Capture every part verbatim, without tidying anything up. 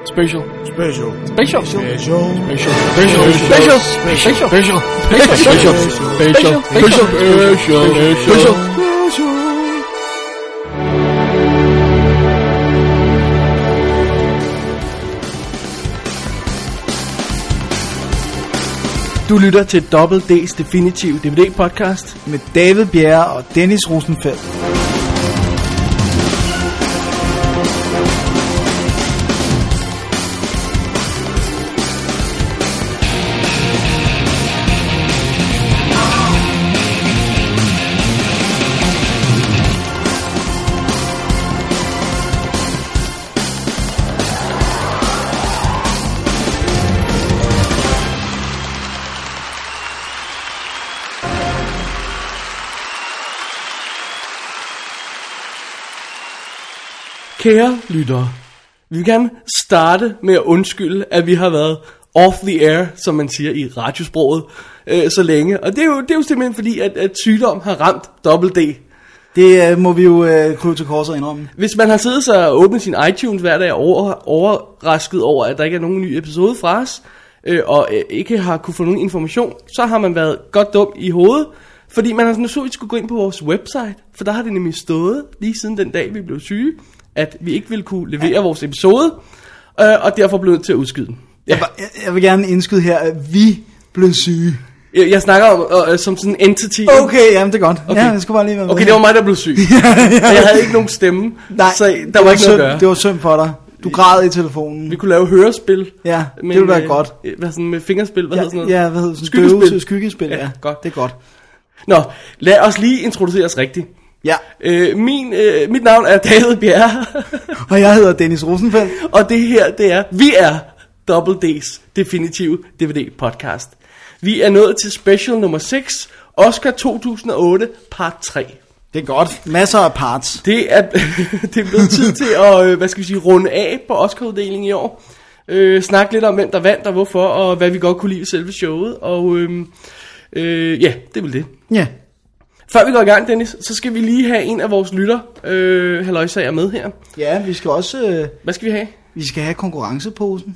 Special. Special. Special. Special. Special. Special. Special. Special. Special. Special. Special. Special. Special. Special. Du lytter til Double D's Definitive D V D podcast med David Bjerre og Dennis Rosenfeldt. Kære lyttere, vi vil gerne starte med at undskylde, at vi har været off the air, som man siger i radiosproget, øh, så længe. Og det er jo, det er jo simpelthen fordi, at, at sygdom har ramt Double D. Det øh, må vi jo øh, krybe til korset indrømme. Hvis man har siddet sig og åbnet sin iTunes hver dag og over, overrasket over, at der ikke er nogen ny episode fra os, øh, og øh, ikke har kunne få nogen information, så har man været godt dum i hovedet, fordi man har naturligvis skulle gå ind på vores website, for der har det nemlig stået, lige siden den dag vi blev syge, at vi ikke ville kunne levere ja. vores episode, øh, og derfor blev nødt til at udskyde den. Ja. Jeg, jeg vil gerne indskyde her, at vi blev syge. Jeg, jeg snakker om øh, som sådan en entity. Okay, jamen det er godt. Okay. Ja, det skulle bare lige være med. Okay, det var mig, der blev syg. ja, ja. Jeg havde ikke nogen stemme, Nej, så der var ikke synd, noget at gøre. Det var synd for dig. Du græd i telefonen. Vi kunne lave hørespil. Ja, men, det ville være øh, godt. Hvad sådan med fingerspil, hvad ja, hedder sådan noget? Ja, hvad hedder sådan Skyggespil. Skygespil. Skyggespil, ja. ja. Godt. Det er godt. Nå, lad os lige introducere os rigtigt. Ja. Øh, min, øh, mit navn er David Bjerre. Og jeg hedder Dennis Rosenfeldt. Og det her, det er, vi er Double D's Definitive D V D podcast. Vi er nået til special nummer seks, Oscar to tusind og otte, part tre. Det er godt. Masser af parts. Det er, det er blevet tid til at, hvad skal vi sige, runde af på Oscar-uddelingen i år. Øh, snakke lidt om, hvem der vandt og hvorfor, og hvad vi godt kunne lide ved selve showet. Og øh, øh, ja, det er vel det. Ja. Før vi går i gang, Dennis, så skal vi lige have en af vores lytter, øh, halløjsager med her. Ja, vi skal også... Øh, Hvad skal vi have? vi skal have konkurrenceposen.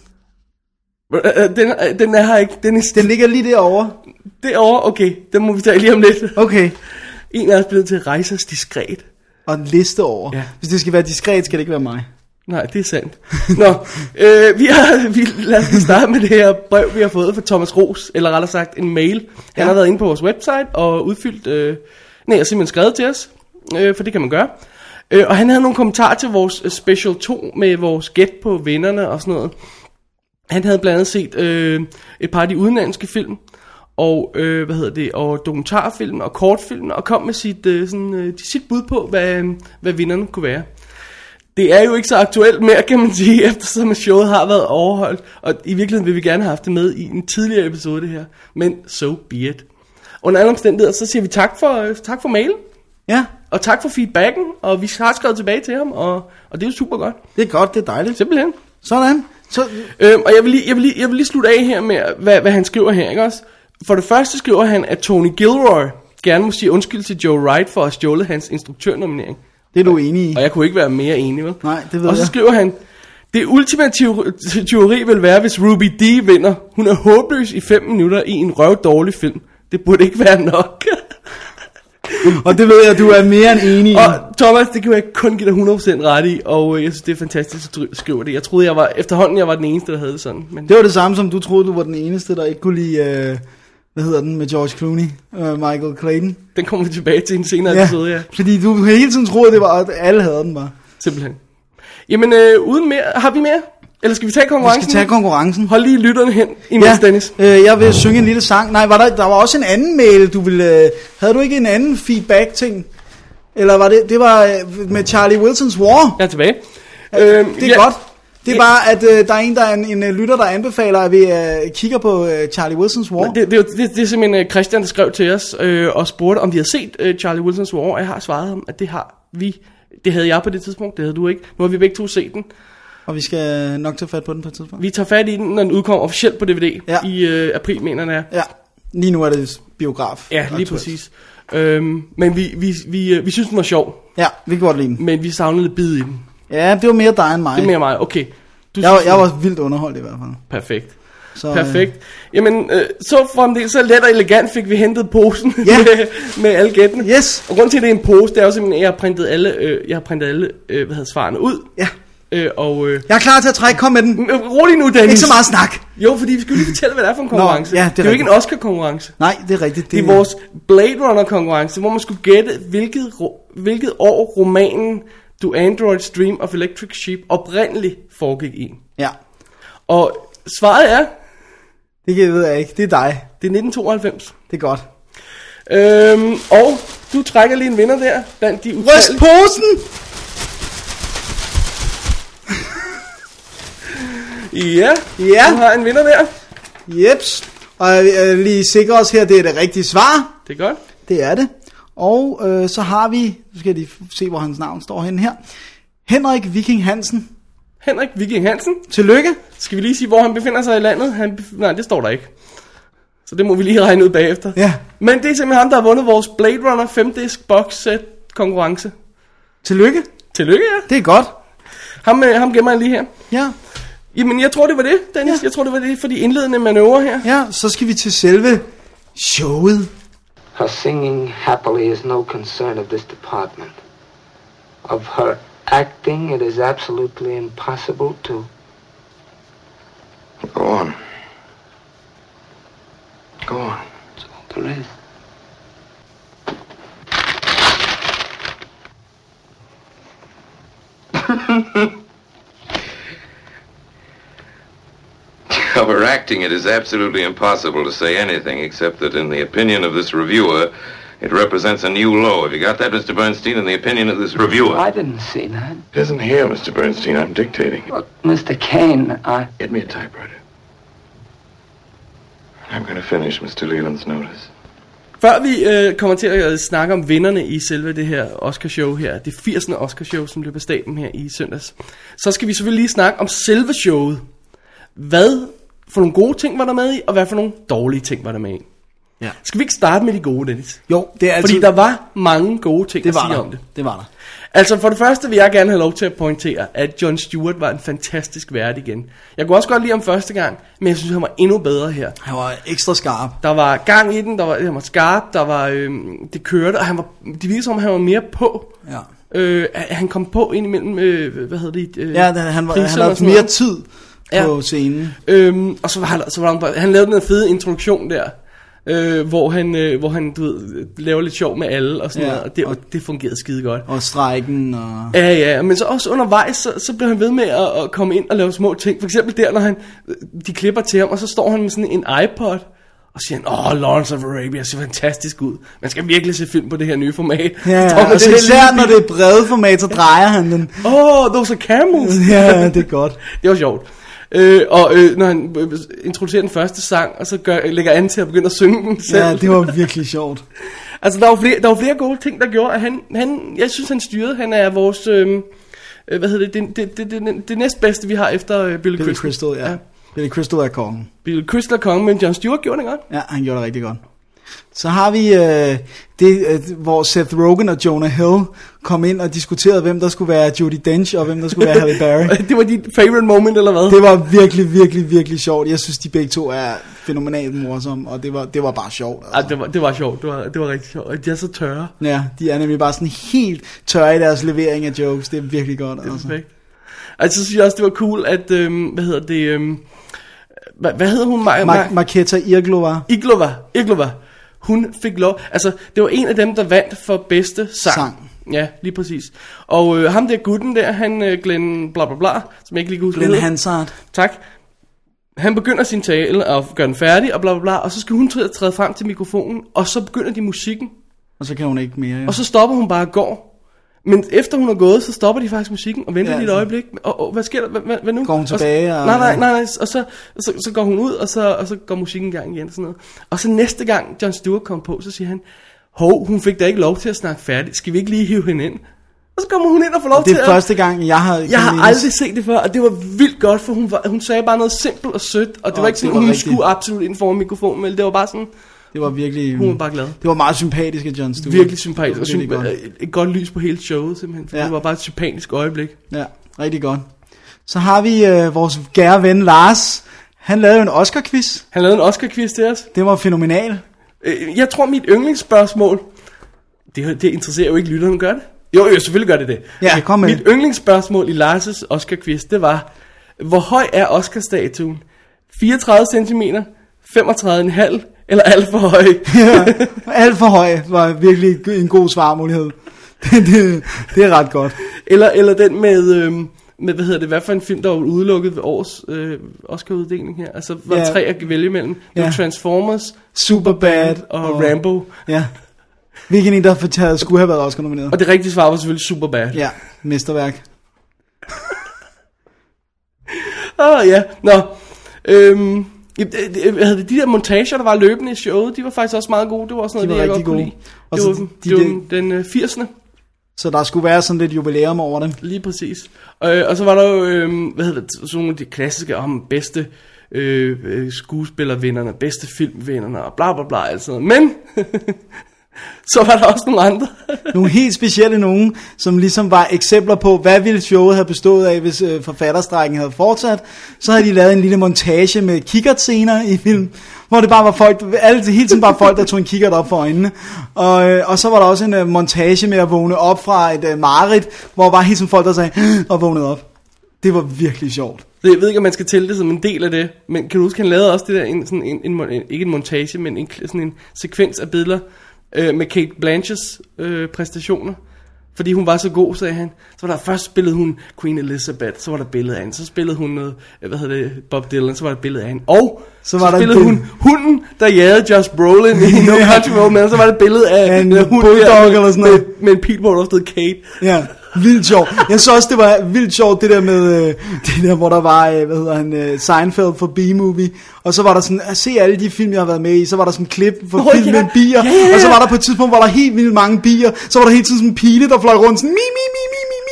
Den, den er her ikke, Dennis. Den ligger lige derovre. Derovre, okay, den må vi tage lige om lidt. Okay. En af os blevet til at rejse os diskret. Og en liste over. Ja. Hvis det skal være diskret, skal det ikke være mig. Nej, det er sandt. Nå, øh, vi har, vi, lad os starte med det her brev, vi har fået fra Thomas Ros, eller rettere sagt en mail. Han Ja. har været inde på vores website og udfyldt, øh, nej, og simpelthen skrevet til os, øh, for det kan man gøre. Øh, og han havde nogle kommentarer til vores special to med vores gæt på vinderne og sådan noget. Han havde blandt andet set øh, et par af de udenlandske film, og øh, hvad hedder det, og dokumentarfilm og kortfilm, og kom med sit, øh, sådan, øh, sit bud på, hvad, hvad vinderne kunne være. Det er jo ikke så aktuelt mere, kan man sige, eftersom showet har været overholdt, og i virkeligheden vil vi gerne have haft det med i en tidligere episode det her, men so be it. Under alle omstændigheder, så siger vi tak for, øh, tak for mailen, Ja, og tak for feedbacken, og vi har skrevet tilbage til ham, og, og det er jo super godt. det er godt, det er dejligt. Simpelthen. Sådan. Så, Øhm, og jeg vil, lige, jeg, vil lige, jeg vil lige slutte af her med, hvad, hvad han skriver her, ikke også? For det første skriver han, at Tony Gilroy gerne må sige undskyld til Joe Wright for at have stjålet hans instruktørnominering. det er du enig i. Og jeg kunne ikke være mere enig, vel? Nej, det ved Og så jeg. skriver han, det ultimative teori vil være, hvis Ruby D vinder. Hun er håbløs i fem minutter i en røvdårlig film. Det burde ikke være nok. Og det ved jeg, du er mere end enig i. Og Thomas, det kan jeg kun give dig hundrede procent ret i, og øh, jeg synes, det er fantastisk, at du skriver det. Jeg troede, jeg var, efterhånden jeg var den eneste, der havde det sådan. Men Det var det samme, som du troede, du var den eneste, der ikke kunne lide, øh, hvad hedder den, med George Clooney, øh, Michael Clayton. den kommer vi tilbage til i en senere episode, ja. Fordi du hele tiden troede, det var, at alle havde den bare. Simpelthen. Jamen, øh, uden mere, har vi mere? Eller skal vi tage Vi konkurrencen? skal tage konkurrencen. Hold lige lytterne hen, imens Ja, Dennis. øh, jeg vil synge en lille sang. Nej, var der, der var også en anden mail, du ville... Øh, havde du ikke en anden feedback-ting? Eller var det... Det var øh, med Charlie Wilson's War. Jeg er tilbage. Ja, Øhm, det er ja, godt. Det er ja. bare, at øh, der er en, der er en, en øh, lytter, der anbefaler, at vi øh, kigger på øh, Charlie Wilson's War. Det, det, det, det, det er simpelthen Christian, der skrev til os øh, og spurgte, om vi havde set øh, Charlie Wilson's War. Og jeg har svaret ham, at det har vi. Det havde jeg på det tidspunkt, det havde du ikke. Nu har vi begge to set den. Og vi skal nok tage fat på den på et tidspunkt. Vi tager fat i den, når den udkommer officielt på D V D Ja. i øh, april, mener jeg. Ja, lige nu er det biograf. Ja, lige aktuelt. præcis. Øhm, men vi, vi, vi, vi synes, den var sjov. Ja, vi kan godt lide den. Men vi savnede lidt bid i den. Ja, det var mere dig end mig. Det er mere mig. Okay. Du Jeg, var, synes, jeg var vildt underholdt i hvert fald. Perfekt. Så, Perfekt. Jamen, øh, så fremdeles så let og elegant fik vi hentet posen Ja. med, med alle gættene. Yes. Og grund til, at det er en pose, det er jo simpelthen, at jeg har printet alle, øh, jeg har printet alle øh, hvad hedder, svarene ud. Ja. Øh, og, øh, Jeg er klar til at trække, kom med den. øh, rolig nu, Dennis. Ikke så meget snak. Jo, fordi vi skal lige fortælle, hvad det er for en konkurrence. Nå, ja, det er det er jo ikke en rigtigt. Oscar-konkurrence. Nej, det er rigtigt. Det er vores Blade Runner-konkurrence, hvor man skulle gætte, hvilket, ro- hvilket år romanen Do Androids Dream of Electric Sheep oprindeligt foregik i. Ja, Og svaret er, det kan jeg ved jeg ikke. Det er dig. det er nitten tooghalvfems. Det er godt. Øhm, og du trækker lige en vinder der, blandt de Ryst utallige. posen! Ja, Ja. du har en vinder der. Jeps. Og øh, lige sikre os her, det er det rigtige svar. Det er godt. Det er det. Og øh, så har vi, nu skal jeg lige se, hvor hans navn står henne her. Henrik Viking Hansen. Henrik Viking Hansen. Tillykke. Skal vi lige sige, hvor han befinder sig i landet? Han bef- Nej, det står der ikke. Så det må vi lige regne ud bagefter. Ja. Men det er simpelthen ham, der har vundet vores Blade Runner fem disk box set konkurrence. Tillykke. Tillykke, ja. Det er godt. Ham, øh, ham gemmer jeg lige her. Ja. Jamen, jeg tror, det var det, Dennis. Ja. Jeg tror, det var det for de indledende manøvrer her. Ja, så skal vi til selve showet. Her singing happily is no concern of this department. Of her acting, it is absolutely impossible to. Go on. Go on. That's all there is. Of her acting, it is absolutely impossible to say anything except that in the opinion of this reviewer, it represents a new low. Have you got that, Mister Bernstein, in the opinion of this reviewer? I didn't see that. It isn't here, Mister Bernstein. I'm dictating. But, Mister Kane, I... Get me a typewriter. I'm going to finish Mister Leland's notice. Før vi øh, kommer til at snakke om vinderne i selve det her Oscar-show her, det firsende Oscar-show, som løber af stablen her i søndags, så skal vi selvfølgelig lige snakke om selve showet. Hvad for nogle gode ting var der med i, og hvad for nogle dårlige ting var der med i. Ja. Skal vi ikke starte med de gode, Dennis? Jo, det er altid... Fordi der var mange gode ting det at var sige der. om det. Det var der. Altså for det første vil jeg gerne have lov til at pointere, at Jon Stewart var en fantastisk vært igen. Jeg kunne også godt lide ham første gang, men jeg synes, han var endnu bedre her. Han var ekstra skarp. Der var gang i den, der var, han var skarp, der var, øhm, det kørte, og han var, det virkede som, han var mere på. Ja. Øh, han kom på ind imellem, øh, hvad hedder det? Øh, Ja, den, han, var, han priserne og havde sådan mere noget. tid på Ja. scenen. Øhm, og så var, han, så var han, han lavede den her fede introduktion der, øh, hvor han, øh, hvor han du ved, laver lidt sjov med alle og sådan Ja, noget, og det, og- det fungerede skide godt. Og strejken og... Ja, ja, men så også undervejs, så, så blev han ved med at, at komme ind og lave små ting. For eksempel der, når han, de klipper til ham, og så står han med sådan en iPod, og siger han, åh, oh, Lawrence of Arabia ser fantastisk ud. Man skal virkelig se film på det her nye format. Ja, Står ja, med og så den her især lille når det er brede format, så drejer han den. bil. Åh, those are camels. Ja, det er godt. Det var sjovt. Øh, og øh, når han øh, introducerer den første sang, og så gør, lægger an til at begynde at synge den selv. Ja, det var virkelig sjovt. Altså, der var, flere, der var flere gode ting, der gjorde, at han, han jeg synes, han styrede. Han er vores, øh, øh, hvad hedder det, det, det, det, det, det næstbedste, vi har efter øh, Billy, Billy Crystal. Crystal, ja. ja. Billy Crystal er kongen. Billy Crystal er kongen, men Jon Stewart gjorde det godt. Ja, han gjorde det rigtig godt. Så har vi øh, det, øh, hvor Seth Rogen og Jonah Hill kom ind og diskuterede, hvem der skulle være Judi Dench, og hvem der skulle være Halle Berry. Det var dit favorite moment, eller hvad? Det var virkelig, virkelig, virkelig sjovt. Jeg synes, de begge to er fænomenalt morsomme, og det var, det var bare sjovt. Altså. Ah, det, var, det var sjovt, det var, det var rigtig sjovt. Og de er så tørre. Ja, de er nemlig bare sådan helt tørre i deres levering af jokes. Det er virkelig godt. Det er Altså. perfekt. Altså, så synes jeg også, det var cool, at, øhm, hvad hedder det, øhm, hvad, hvad hedder hun? Ma- Ma- Marketa Irglova. Iglova, Iglova. Hun fik lov, altså det var en af dem, der vandt for bedste sang. Sang. Ja, lige præcis. Og øh, ham der gutten der, han øh, Glenn bla bla bla, som jeg ikke lige kan huske, hvad Glenn hedder. Hansard. Tak. Han begynder sin tale og gør den færdig og bla bla bla, og så skal hun træde, træde frem til mikrofonen, og så begynder de musikken, Og så kan hun ikke mere. Ja. og så stopper hun bare og går. Men efter hun er gået, så stopper de faktisk musikken og venter Ja, lige et altså. øjeblik. Og, og hvad sker der? Hvad, hvad, hvad nu? Går hun Og så- tilbage, og- Nej, nej, nej, nej. Og så, så, så går hun ud, og så, og så går musikken i gang igen og sådan noget. Og så næste gang Jon Stewart kom på, så siger han, hov, hun fik da ikke lov til at snakke færdigt. Skal vi ikke lige hive hende ind? Og så kommer hun ind og får lov Det til er at... første gang, jeg har... Jeg har aldrig set det før, og det var vildt godt, for hun, var, hun sagde bare noget simpelt og sødt, og det Og var ikke sådan, det var hun rigtig- skulle absolut ind foran mikrofonen, men det var bare sådan, Det var virkelig... hun var bare glad. Det var meget sympatisk af Jon Stewart. Virkelig sympatisk, og Det var virkelig sympa- godt. et, et godt lys på hele showet simpelthen, for Ja. det var bare et sympatisk øjeblik. Ja, rigtig godt. Så har vi øh, vores kære ven Lars. Han lavede jo en Oscar-quiz. Han lavede en Oscar-quiz til os. Det var fænomenal. Jeg tror, mit yndlingsspørgsmål... Det, det interesserer jo ikke lytterne, gør det? Jo, jo, selvfølgelig gør det det. Ja, kom med. Mit yndlingsspørgsmål i Lars' Oscar-quiz, det var... Hvor høj er Oscar-statuen? fireogtredive centimeter, femogtredive komma fem eller alt for høj? Ja, alt for høj var virkelig en god svarmulighed. Det, det, det er ret godt. Eller, eller den med... Øhm, med, hvad hedder det, hvad for en film, der var udelukket ved års øh, Oscar-uddeling her? Altså, var der ja. tre at vælge imellem? Det var Ja. Transformers, Superbad og, og Rambo. Ja. Hvilken en, der fortaget, skulle have været Oscar-nomineret. Og det rigtige svar var selvfølgelig Superbad. Ja, mesterværk. Åh, oh, ja. Nå. Øhm, havde de der montager, der var løbende i showet, de var faktisk også meget gode. Det var også noget, De var det, jeg rigtig godt kunne gode. lide. Og Det så var, de- det var de- den, den øh, firserne. Så der skulle være sådan lidt jubilæum over dem. Lige præcis. Øh, og så var der jo, øh, hvad hedder det, sådan nogle af de klassiske om bedste øh, øh, skuespillervinderne, bedste filmvinderne og bla bla bla, altså. Men så var der også nogle andre. Nogle helt specielle nogen, som ligesom var eksempler på, hvad ville showet have bestået af, hvis øh, forfatterstrækken havde fortsat. Så havde de lavet en lille montage med kikkertscener i film, hvor det bare var folk, alle, hele tiden bare folk, der tog en kikkert op for øjnene. Og, øh, og så var der også en øh, montage med at vågne op fra et øh, mareridt, hvor bare hele tiden folk, der sagde, og vågnede op. Det var virkelig sjovt. Så jeg ved ikke, om man skal tælle det som en del af det, men kan du huske, han lavede også det der, en, sådan en, en, en, ikke en montage, men en, sådan en sekvens af billeder, øh, med Cate Blanchetts øh, præstationer. Fordi hun var så god, sagde han. Så var der først spillede hun Queen Elizabeth, så var der billede af hende. Så spillede hun noget, hvad hedder det, Bob Dylan, så var der billede af hende. Og så, Så var så der spillede hun hunden, der jagede Josh Brolin i No Country for Old Men. Så var der billede af En hund bulldog der, eller sådan noget. Med, med en pitbull, der stod Kate. Ja, vildt sjovt. Jeg så også, det var vildt sjovt, det der med, øh, det der, hvor der var, øh, hvad hedder han, øh, Seinfeld for B-Movie, og så var der sådan, at se alle de film, jeg har været med i, så var der sådan en klip for Nå, film ja. med bier, Ja, ja, ja. og så var der på et tidspunkt, hvor der helt vildt mange bier, så var der hele tiden sådan en pile, der fløj rundt, sådan, mi, mi, mi, mi, mi,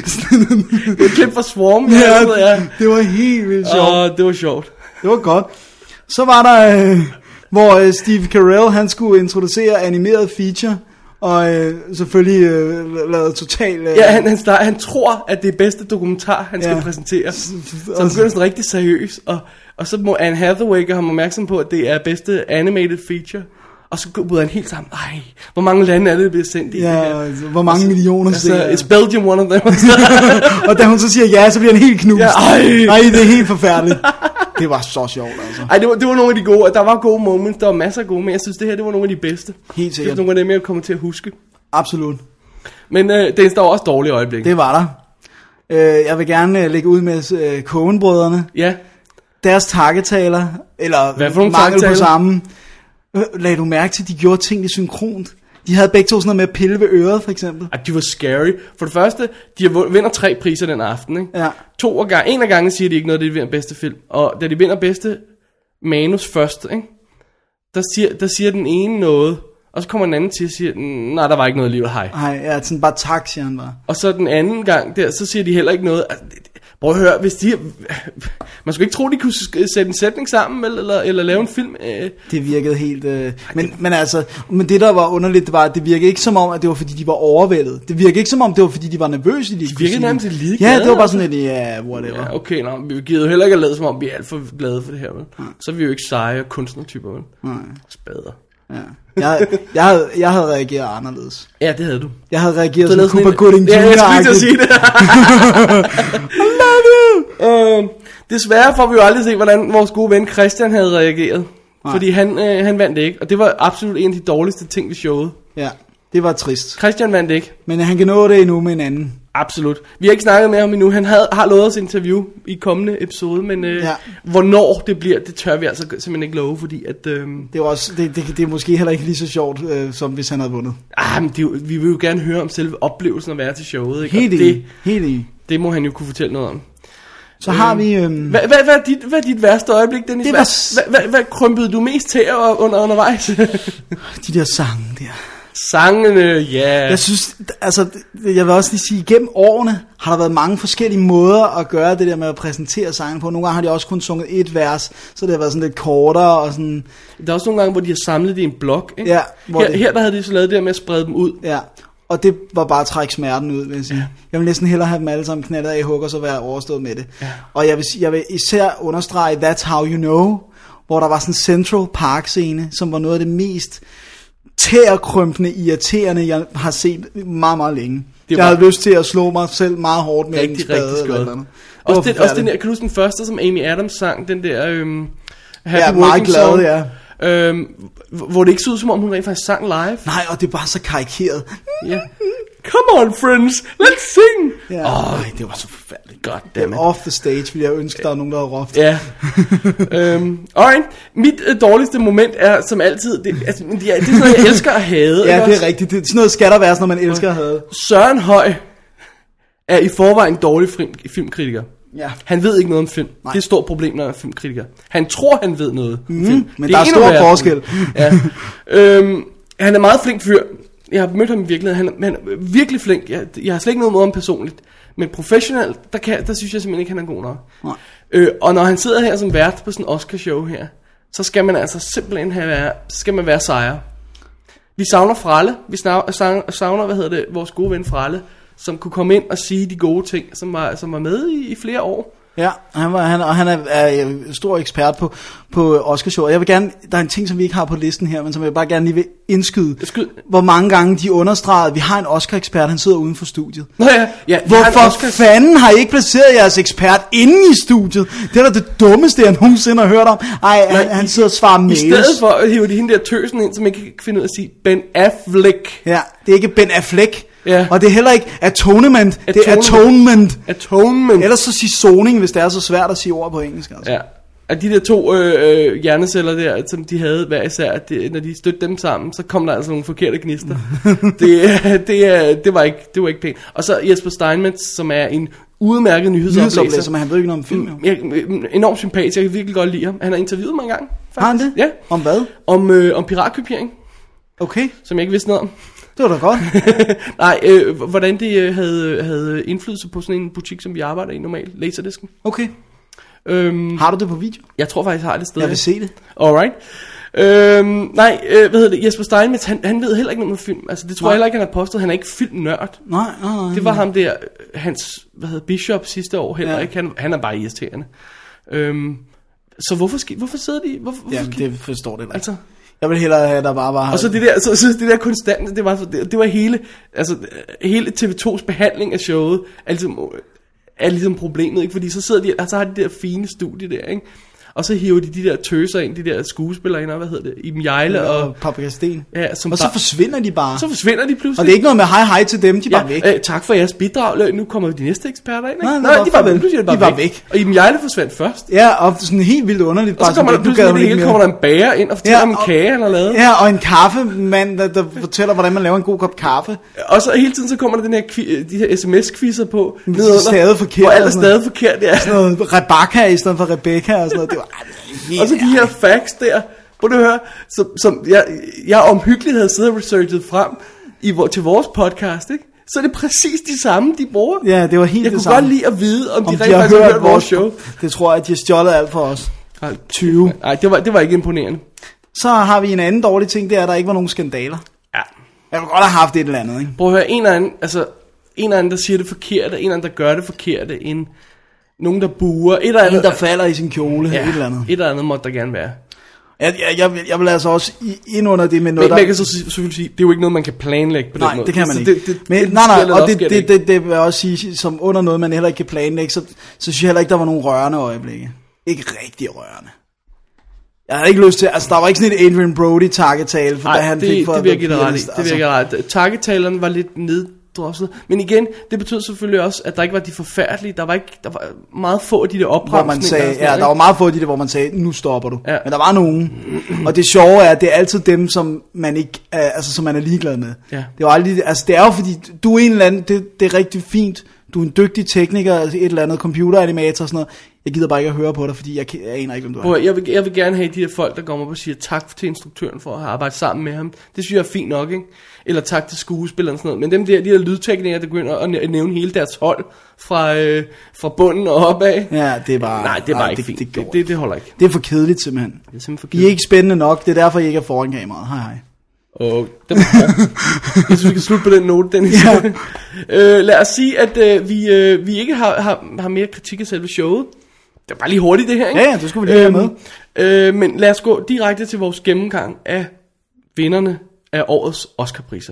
mi. Det var et klip fra Swarm. Ja, ja. det var helt vildt sjovt. Og det var sjovt. Det var godt. Så var der, øh, hvor øh, Steve Carell, han skulle introducere animeret feature, og øh, selvfølgelig øh, lavede total... Øh, Ja, han, han, start, han tror, at det er bedste dokumentar, han skal Ja. præsentere. Så han begynder sådan rigtig seriøs, og, og så må Anne Hathaway gøre ham opmærksom på, at det er bedste animated feature. Og så bryder han helt sammen. Ej, hvor mange lande er det, der bliver sendt i? Ja, det her? altså, hvor mange Og så- millioner altså, ser- It's Belgium one of them. Og da hun så siger ja, så bliver han helt knust. Ja, ej. ej, det er helt forfærdeligt. Det var så sjovt, altså. Ej, det var, det var nogle af de gode. Der var gode moments, der var masser af gode, men jeg synes, det her det var nogle af de bedste. Helt Det sikkert. er nogle af dem, jeg kommer til at huske. Absolut. Men øh, det står også dårlige øjeblikke. Det var der. Øh, jeg vil gerne øh, lægge ud med øh, Coen-brødrene. Ja, Deres takketaler, eller Hvad for nogle mangel på takketaler? samme. Øh, Lagde du mærke til, at de gjorde tingene synkront? De havde begge to sådan noget med at pille ved øret, for eksempel. og de var scary. For det første, de har vundet- vinder tre priser den aften, ikke? Ja. To af gang, en af gangen siger de ikke noget, det de vinder bedste film. Og da de vinder bedste manus først, ikke? Der siger, der siger den ene noget, og så kommer den anden til at sige, nej, der var ikke noget alligevel, hej. Nej, ja, sådan bare tak, siger han bare. Og så den anden gang der, så siger de heller ikke noget. Altså, det- det- prøv at høre, hvis de... Man skulle ikke tro, de kunne sk- sætte en sætning sammen, eller, eller, eller lave en film. Øh. Det virkede helt... Øh, men, men altså, men det der var underligt, det var, at det virkede ikke som om, at det var fordi, de var overvældet. Det virkede ikke som om, det var fordi, de var nervøse. De, de virkede nærmest lidt ligeglade, Ja, det var bare altså. sådan lidt, ja, whatever. Ja, okay, nå, vi gider jo heller ikke at lade, som om vi er alt for glade for det her, vel? Så er vi jo ikke seje kunstnertyper, vel? Nej. Spader. Ja. Jeg, jeg, havde, jeg havde reageret anderledes. Ja, det havde du. Jeg havde reageret Så som lavede sådan Cooper en- Gooding Ja, jeg skulle lige til at junior sige det. I love you! Uh, desværre får vi jo aldrig se, hvordan vores gode ven Christian havde reageret. Nej. Fordi han, øh, han vandt ikke, og det var absolut en af de dårligste ting ved showet. Ja, det var trist. Christian vandt ikke. Men han kan nå det endnu med en anden. Absolut. Vi har ikke snakket med ham endnu. Han havde, har lovet os interview i kommende episode, men øh, Ja. hvornår det bliver, det tør vi altså simpelthen ikke love, fordi at... Øh, Det, var også, det, det, det er måske heller ikke lige så sjovt, øh, som hvis han havde vundet. ah, men det, er jo- vi vil jo gerne høre om selve oplevelsen at være til showet, ikke? Helt Og enig. det, Helt enig. det må han jo kunne fortælle noget om. Så har vi... Øhm, Hvad, hvad, hvad, er dit, hvad er dit værste øjeblik, Dennis? Det Hvad, var s- hvad, hvad, hvad krympede du mest til under, undervejs? de der sange der. Sangene, ja. Jeg synes, altså, jeg vil også lige sige, gennem årene har der været mange forskellige måder at gøre det der med at præsentere sangen på. Nogle gange har de også kun sunget et vers, så det har været sådan lidt kortere og sådan... Der er også nogle gange, hvor de har samlet det i en blok, ikke? Ja, hvor her, det- her der havde de så lavet det der med at sprede dem ud. Ja, Og det var bare at trække smerten ud, vil jeg sige. Jeg vil næsten hellere have dem alle sammen knaldet af i hug, og så være overstået med det. Ja. Og jeg vil, jeg vil især understrege That's How You Know, hvor der var sådan en Central Park scene, som var noget af det mest tæerkrømpende, irriterende, jeg har set meget, meget længe. Jeg havde lyst til at slå mig selv meget hårdt med rigtig, en spade. Rigtig eller eller også, det, også den der, kan du huske den første, som Amy Adams sang, den der øhm, Happy ja, meget glad, song, ja. Øhm, hvor det ikke så ud, som om hun rent faktisk sang live. Nej, og det er bare så karikeret. Ja. Come on, friends, let's sing. Ja. Åh, det var så forfærdeligt. Goddammit. Off the stage, ville jeg ønske, der var nogen, der havde råbt. Ja. øhm, alright. Mit øh, dårligste moment er som altid, det, altså, det, er, det er sådan noget, jeg elsker at hade. Ja, det er rigtigt. Det, sådan noget skal der være, når man elsker at hade. Søren Høj er i forvejen en dårlig film, filmkritiker. Ja. Han ved ikke noget om film. Nej. Det er et stort problem, når han er filmkritiker. Han tror, han ved noget om mm, film. Men der er, er stor forskel. Ja. øhm, han er meget flink fyr. Jeg har mødt ham i virkeligheden. Han, han er virkelig flink. Jeg, jeg har slet ikke noget mod ham personligt. Men professionelt, der, kan, der synes jeg simpelthen ikke, han er god nok. Nej. Øh, og når han sidder her som vært på sådan en Oscar-show her, så skal man altså simpelthen have, så skal man være sejr. Vi savner Fralle. Vi savner, savner hvad hedder det, vores gode ven Fralle, som kunne komme ind og sige de gode ting, som var, som var med i, i flere år. Ja, han var, han, og han er, er stor ekspert på, på Oscarshow. Jeg vil gerne, der er en ting, som vi ikke har på listen her, men som jeg bare gerne lige vil indskyde. Skyd. Hvor mange gange de understregede, vi har en Oscar-ekspert, han sidder uden for studiet. Nå ja, ja. Hvorfor Oscar... fanden har I ikke placeret jeres ekspert inde i studiet? Det er da det dummeste, jeg nogensinde har hørt om. Ej, Nej, han, han sidder og svarer mails. I stedet for at hive de hende der tøsen ind, som ikke kan finde ud af at sige Ben Affleck. Ja, det er ikke Ben Affleck. Ja. Og det er heller ikke atonement, atonement. Det er atonement. Atonement. Ellers så sig zoning, hvis det er så svært at sige ord på engelsk. Altså. Ja. At de der to øh, øh, hjerneceller der, som de havde hver især, at det, når de stødte dem sammen, så kom der altså nogle forkerte gnister. det, det, det, var ikke, det var ikke pænt. Og så Jesper Steinmetz, som er en udmærket nyhedsoplæser. Men han ved ikke noget om film, jo. Jeg, enormt sympatisk, jeg kan virkelig godt lide ham. Han har interviewet mig en gang, faktisk. Har han det? Ja. Om hvad? Om, øh, om piratkopiering. Okay. Som jeg ikke vidste noget om. Det var da godt. Nej, øh, hvordan det øh, havde, havde indflydelse på sådan en butik, som vi arbejder i normalt, Laserdisken. Okay. Øhm, har du det på video? Jeg tror faktisk, jeg har det sted. Jeg vil se det. Alright. Øhm, nej, øh, hvad hedder det? Jesper Steinmetz, han, han ved heller ikke noget om film. Altså, det tror nej. jeg heller ikke, han har påstået. Han er ikke filmnørd. Nej, nej, nej. Det var ham der, hans, hvad hedder Bishop sidste år heller ja. ikke. Han, han er bare irriterende. Øhm, så hvorfor, sk- hvorfor sidder de? Hvorfor, hvorfor Jamen, det forstår det ikke. Altså... Jeg vil hellere have, der bare var... Og så det der, så, så det der konstante, det var, det, det var hele, altså hele T V to's behandling af showet, altså, er ligesom problemet, ikke? Fordi så sidder de, altså har de der fine studie der, ikke? Og så hiver de de der tøser ind, de der skuespillere ind, og hvad hedder det, Iben Hjejle ja, og... og Paprika Sten. Ja, som og så bare, forsvinder de bare. Så forsvinder de pludselig. Og det er ikke noget med hej hej til dem, de er ja, bare væk. Øh, tak for jeres bidrag, nu kommer de næste eksperter ind, ikke? Nej, nej, nej de var væk. Pludselig bare, de var væk. væk. Og Iben Hjejle forsvandt først. Ja, og sådan helt vildt underligt. Og så kommer der pludselig det hele, kommer der en bager ind og fortæller ja, om en kage, han har lavet. Ja, og en kaffemand, der, der fortæller, hvordan man laver en god kop kaffe. Og så hele tiden så kommer der den her, de her sms-quizzer på. Stadig forkert. Hvor alt er stadig forkert, ja. Sådan noget Rebecca i stedet for Rebecca og sådan noget. Det var... Og så de her facts der, prøv at høre, som, som jeg, jeg omhyggeligt havde siddet og researchet frem i, til vores podcast, ikke? Så er det præcis de samme, de bruger. Ja, det var helt jeg det kunne samme. godt lide at vide, om, om de, de rent har faktisk hørt, hørt vores show. Det tror jeg, at de har stjålet alt for os. tyve. Nej, det var, det var ikke imponerende. Så har vi en anden dårlig ting, det er, at der ikke var nogen skandaler. Ja. Jeg kunne godt have haft et eller andet, ikke? Prøv at høre, en eller anden, altså, en eller anden, der siger det forkerte, en eller anden, der gør det forkerte, en... Nogen, der buer, et eller andet... En, der falder i sin kjole, ja, et eller andet. Et eller andet måtte der gerne være. Jeg, jeg, jeg, vil, jeg vil altså også ind under det med noget, men, der... Men jeg kan så selvfølgelig sige, det er jo ikke noget, man kan planlægge på nej, den måde. Nej, det kan man så ikke. Det, det, men, det, nej, nej, og det, det, det, det, det vil jeg også sige, som under noget, man heller ikke kan planlægge, så, så synes jeg heller ikke, der var nogen rørende øjeblikke. Ikke rigtig rørende. Jeg havde ikke lyst til, altså der var ikke sådan et Adrian Brody takketale, for nej, hvad han det, fik for... det virker det ret i, altså. det virker ret. Takketaleren var lidt ned... Men igen, det betød selvfølgelig også, at der ikke var de forfærdelige. Der var ikke, der var meget få af de der opremsninger. Hvor man sagde, ja, der var meget få af de der, hvor man sagde, nu stopper du. Ja. Men der var nogen. Og det sjove er, at det er altid dem, som man ikke, altså som man er ligeglad med. Ja. Det var aldrig, altså det er jo fordi, du er en eller anden, det, det er rigtig fint. Du er en dygtig tekniker, altså et eller andet computeranimator og sådan noget. Jeg gider bare ikke at høre på dig, fordi jeg, jeg aner ikke, hvem du er. Jeg vil, jeg vil gerne have de der folk, der kommer op og siger tak til instruktøren for at have arbejdet sammen med ham. Det synes jeg er fint nok, ikke? Eller tak til skuespilleren og sådan noget. Men dem der, de der lydteknikere, der begynder at nævne hele deres hold fra, øh, fra bunden og opad. Ja, det er bare... Nej, det er bare nej, ikke det, fint. Det, det, det, det holder ikke. Det er for kedeligt simpelthen. Det er simpelthen for kedeligt. I er ikke spændende nok, det er derfor, I ikke er foran kameraet. Hej hej. Og den jeg synes, vi kan slutte på den note, den historie. Ja. øh, lad os sige, at øh, vi, øh, vi ikke har, har, har mere kritik af selve showet. Det er bare lige hurtigt det her, ikke? Ja, ja, det skulle vi lige have med. Øh, men lad os gå direkte til vores gennemgang af vinderne af årets Oscar-priser.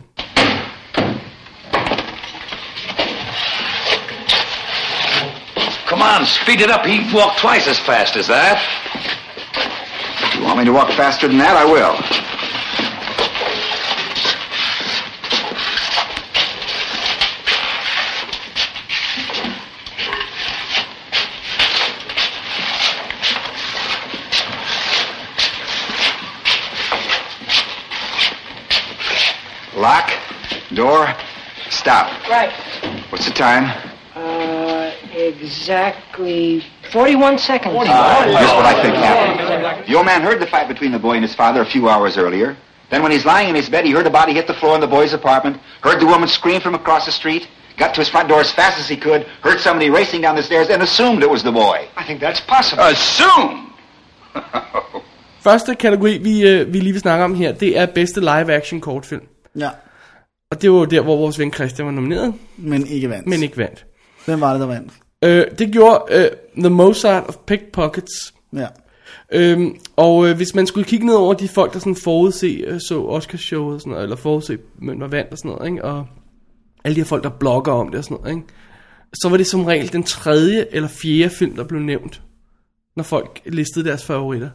Come on, speed it up. He walked twice as fast as that. If you want me to walk faster than that, I will. Lock, door, stop. Right. What's the time? Uh, exactly forty-one seconds. Uh, here's what I think happened. The old man heard the fight between the boy and his father a few hours earlier. Then when he's lying in his bed, he heard a body hit the floor in the boy's apartment, heard the woman scream from across the street, got to his front door as fast as he could, heard somebody racing down the stairs, and assumed it was the boy. I think that's possible. Assume? Første kategori, vi, øh, vi lige vil snakke om her, det er bedste live-action kortfilm. Ja. Og det var jo der, hvor vores ven Christian var nomineret. Men ikke vandt. Men ikke vandt. Hvem var det, der vandt? Øh, det gjorde øh, The Mozart of Pickpockets. Ja. Øhm, og øh, hvis man skulle kigge ned over de folk, der sådan forudse øh, så Oscarshowet og sådan noget, eller forudse, men var vandt og sådan noget, ikke? Og alle de her folk, der blogger om det og sådan noget, ikke? Så var det som regel den tredje eller fjerde film, der blev nævnt, når folk listede deres favoritter.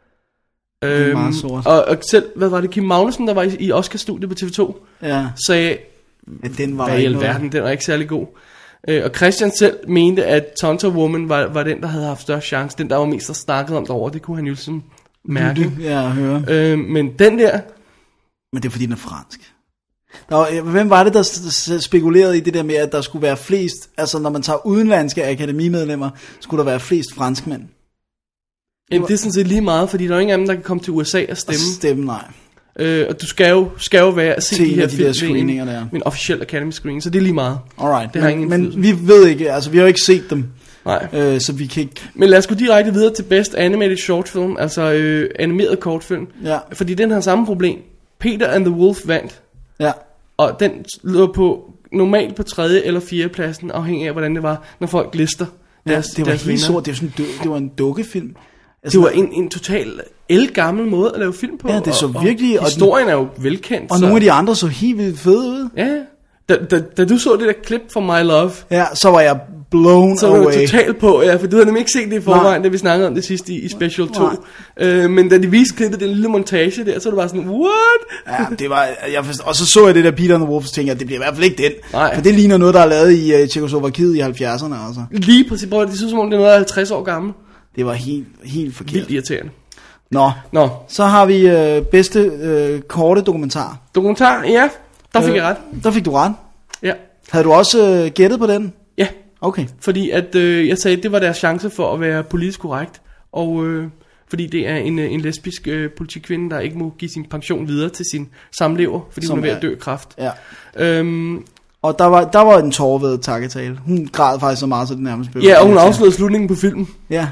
Det er meget sort. Og, og selv, hvad var det, Kim Magnussen, der var i, i Oscar-studiet på T V to, Ja. sagde, Ja, den var hvad i alverden, den var ikke særlig god. Øh, og Christian selv mente, at Tonto Woman var, var den, der havde haft størst chance. Den, der var mest snakket om derovre, det kunne han jo ligesom mærke. Ja, høre. Øh, men den der... Men det er fordi, den er fransk. Der var, hvem var det, der spekulerede i det der med, at der skulle være flest, altså når man tager udenlandske akademimedlemmer, skulle der være flest franskmænd? Jamen, det er sådan set lige meget, fordi der er ingen af dem, der kan komme til U S A og stemme. Og stemme, nej. Øh, og du skal jo, skal jo være at se Se de her de film der screeninger der. med en officiel Academy screening, så det er lige meget. Alright, det har men, ingen men vi ved ikke, altså vi har jo ikke set dem. Nej. Øh, så vi kan ikke... Men lad os gå direkte videre til Best Animated Short Film, altså øh, animeret kortfilm. Ja. Fordi den har samme problem. Peter and the Wolf vandt. Ja. Og den lå på normalt på tredje eller fjerde pladsen, afhængig af hvordan det var, når folk lister deres, ja, det var deres helt vinder. sort, det var, sådan, det var en dukkefilm. Altså, Det var en, en total elgammel måde at lave film på. Ja, det så og, virkelig... Og historien er jo velkendt. Og så. Nogle af de andre så helt vildt fede ud. Ja, da, da, da du så det der klip fra My Love, ja, så var jeg blown så var away. du totalt på, ja, for du havde nemlig ikke set det i forvejen, da vi snakkede om det sidste i, i Special to. Øh, men da de viste klippet, den lille montage der, så var det bare sådan, what? Ja, det var, jeg forstod, og så så jeg det der Peter and the Wolf, og tænkte jeg, det bliver i hvert fald ikke den. Nej. For det ligner noget, der er lavet i uh, Tjekkoslovakiet i halvfjerdserne, altså. Lige præcis, det synes som om det er noget af halvtreds år gammel. Det var helt, helt forkert. Vildt irriterende. Nå, Nå. så har vi øh, bedste øh, korte dokumentar. Dokumentar, ja, der fik øh, jeg ret. Der fik du ret. Ja. Havde du også øh, gættet på den? Ja. Okay. Fordi at øh, jeg sagde, at det var deres chance for at være politisk korrekt. Og øh, fordi det er en, en lesbisk øh, politikvinde, der ikke må give sin pension videre til sin samlever, fordi Som hun er ved er- at dø af kræft. Ja. Øhm, Og der var, der var en tårervædet takketale. Hun græd faktisk så meget, så det nærmest blev... ja, og hun afslørede slutningen på filmen. Ja.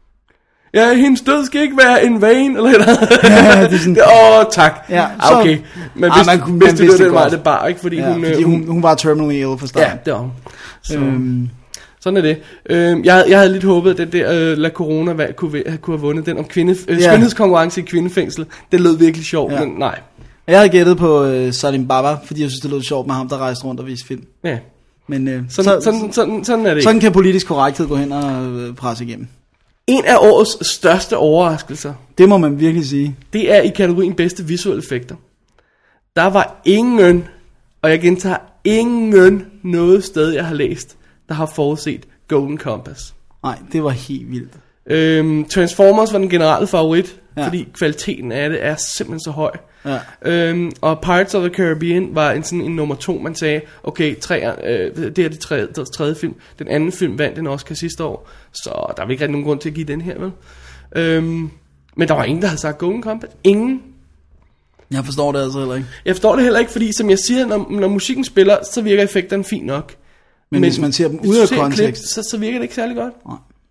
Ja, hendes død skal ikke være en vain, eller noget. Ja, det er sådan- Åh, oh, tak. Ja, Ah, så- okay. Men Ah, hvis, man kunne- hvis man det vidste var den det vej, godt. det bare, ikke? Fordi, Ja, hun, fordi øh, hun, hun var terminally ill fra starten. Ja, det var hun. Så, Øhm, sådan er det. Øhm, jeg, havde- jeg havde lidt håbet, at den der øh, La Corona valg kunne, væ- kunne have vundet den om kvinde, øh, Ja. skønhedskonkurrence i kvindefængsel. Det lød virkelig sjovt, Ja. men nej. jeg havde gættet på øh, Salim Baba, fordi jeg synes, det lød sjovt med ham, der rejste rundt og viste film. Ja. Men øh, Sådan, så, sådan, sådan, sådan er det sådan ikke. kan politisk korrekthed gå hen og øh, presse igennem. En af årets største overraskelser, Det må man virkelig sige. det er i kategorien bedste visuelle effekter. Der var ingen, og jeg gentager, ingen noget sted, jeg har læst, der har forudset Golden Compass. Nej, det var helt vildt. Øhm, Transformers var den generelle favorit, Ja. ja. fordi kvaliteten af det er simpelthen så høj. Ja. Øhm, og Pirates of the Caribbean var en sådan en nummer to, man sagde, okay, tre, øh, det er det tredje, det tredje film. Den anden film vandt den Oscar sidste år, så der er ikke rigtig nogen grund til at give den her, vel? Øhm, men der var ingen, der havde sagt Golden Compass. Ingen. Jeg forstår det altså heller ikke. Jeg forstår det heller ikke, fordi som jeg siger, når, når musikken spiller, så virker effekterne fint nok. Men, men hvis man ser dem hvis ude du af ser et kontekst. klip, så, så virker det ikke særlig godt. Nej.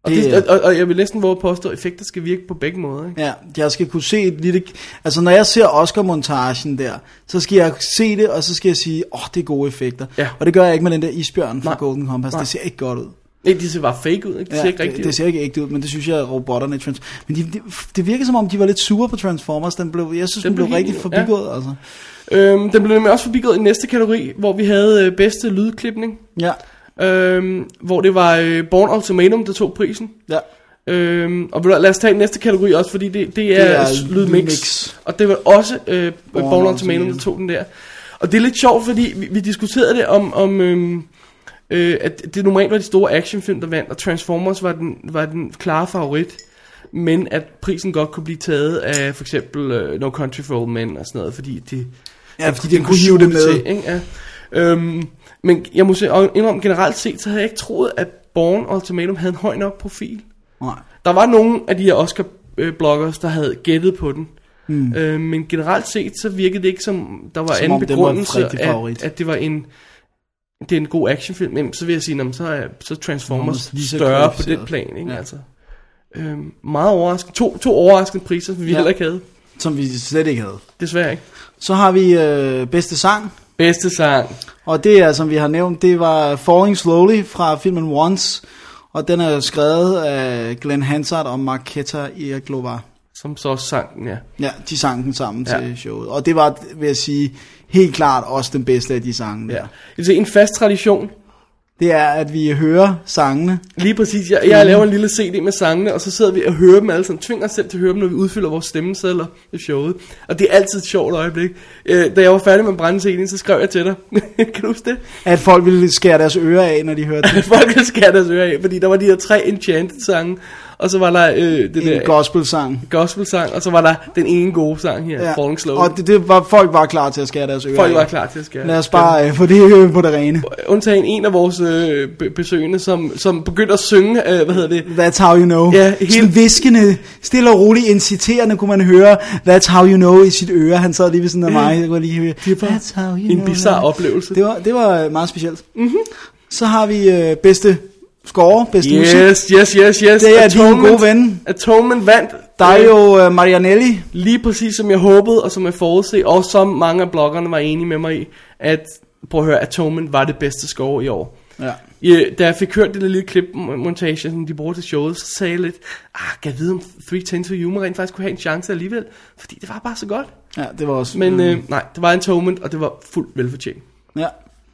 Og, det, det, og, og jeg vil næsten våge at påstå, at effekter skal virke på begge måder, ikke? Ja, jeg skal kunne se et lille... Altså, når jeg ser Oscar-montagen der, så skal jeg se det, og så skal jeg sige, åh, oh, det er gode effekter. Ja. Og det gør jeg ikke med den der isbjørn fra Nej. Golden Compass. Nej. Det ser ikke godt ud. Nej, de ser bare fake ud, ikke? Det ja, ser ikke rigtigt det, det ser ikke ægte ud, men det synes jeg, at robotterne... Trans- men de, de, det virker som om, de var lidt sure på Transformers. Den blev, jeg synes, den, den blev, blev rigtig forbigået, ja. altså. Øhm, den blev nemlig også forbigået i næste kategori, hvor vi havde øh, bedste lydklipning. Ja. Øhm, hvor det var øh, Bourne Ultimatum, der tog prisen. Ja. Øhm, og lad os tage den næste kategori også, fordi det, det, er, det er lydmix. Lydmix. Og det var også øh, Bourne, Bourne Ultimatum, der tog den der. Og det er lidt sjovt, fordi vi, vi diskuterede det om... om øhm, øh, at det normalt var de store actionfilm, der vandt, og Transformers var den, var den klare favorit. Men at prisen godt kunne blive taget af for eksempel uh, No Country for Old Men og sådan noget, fordi det... Ja, fordi det kunne hive det med. Til, ikke? Ja. Øhm, men jeg må sige, indrømme generelt set, så havde jeg ikke troet, at Bourne Ultimatum havde en høj nok profil. Nej. Der var nogle af de her Oscar-bloggers, der havde gættet på den. Hmm. Øhm, men generelt set, så virkede det ikke som, der var som anden begrundelse, at, at det var en... Det er en god actionfilm, men så vil jeg sige, så er så Transformers større på den plan, ikke? Ja. Altså. Øhm, meget overraskende. To, to overraskende priser, som vi ja. heller ikke havde. Som vi slet ikke havde. Desværre ikke. Så har vi øh, bedste sang. Bedste sang. Og det er, som vi har nævnt, det var Falling Slowly fra filmen Once. Og den er skrevet af Glenn Hansard og Marketa Irglovar. Som så sang den, ja. Ja, de sang den sammen ja. til showet. Og det var, vil jeg sige, helt klart også den bedste af de sange. Ja. Det er en fast tradition. Det er, at vi hører sangene. Lige præcis. Jeg, jeg laver en lille C D med sangene, og så sidder vi og hører dem alle sammen. Tvinger os selv til at høre dem, når vi udfylder vores stemmesedler i showet. Og det er altid et sjovt øjeblik. Da jeg var færdig med at brænde C D'en, så skrev jeg til dig. Kan du huske det? At folk ville skære deres ører af, når de hørte det. At folk ville skære deres ører af, fordi der var de her tre Enchanted sange. Og så var der øh, det en der gospel-sang. Gospel-sang, og så var der den ene gode sang her, ja. Falling Slowly. Og det, det var, folk var klar til at skære deres ører. Folk var klar til at skære. Lad os bare øh, få det øh, på det rene. Undtagen en af vores øh, besøgende, som, som begyndte at synge, øh, hvad hedder det? That's how you know. Ja, helt... Sådan viskende, stille og roligt, inciterende kunne man høre, That's how you know i sit øre. Han sad lige ved sådan af mig, jeg kunne lige høre, That's how you en know. En bizarre oplevelse. Det var, det var meget specielt. Mm-hmm. Så har vi øh, bedste... score, bedste yes, musik. Yes, yes, yes, yes. Det er din gode ven. Atonement vandt. Dario uh, Marianelli. Lige præcis som jeg håbede, og som jeg forudsede, og som mange af bloggerne var enige med mig i, at, prøv at høre, Atonement var det bedste score i år. Ja. I, da jeg fik hørt det der lille klipmontage, som de bruger til showet, så sagde jeg lidt, ah, kan jeg vide om three ten to Yuma rent faktisk kunne have en chance alligevel, fordi det var bare så godt. Ja, det var også... Men øh, nej, det var Atonement, og det var fuldt velfortjent. Ja.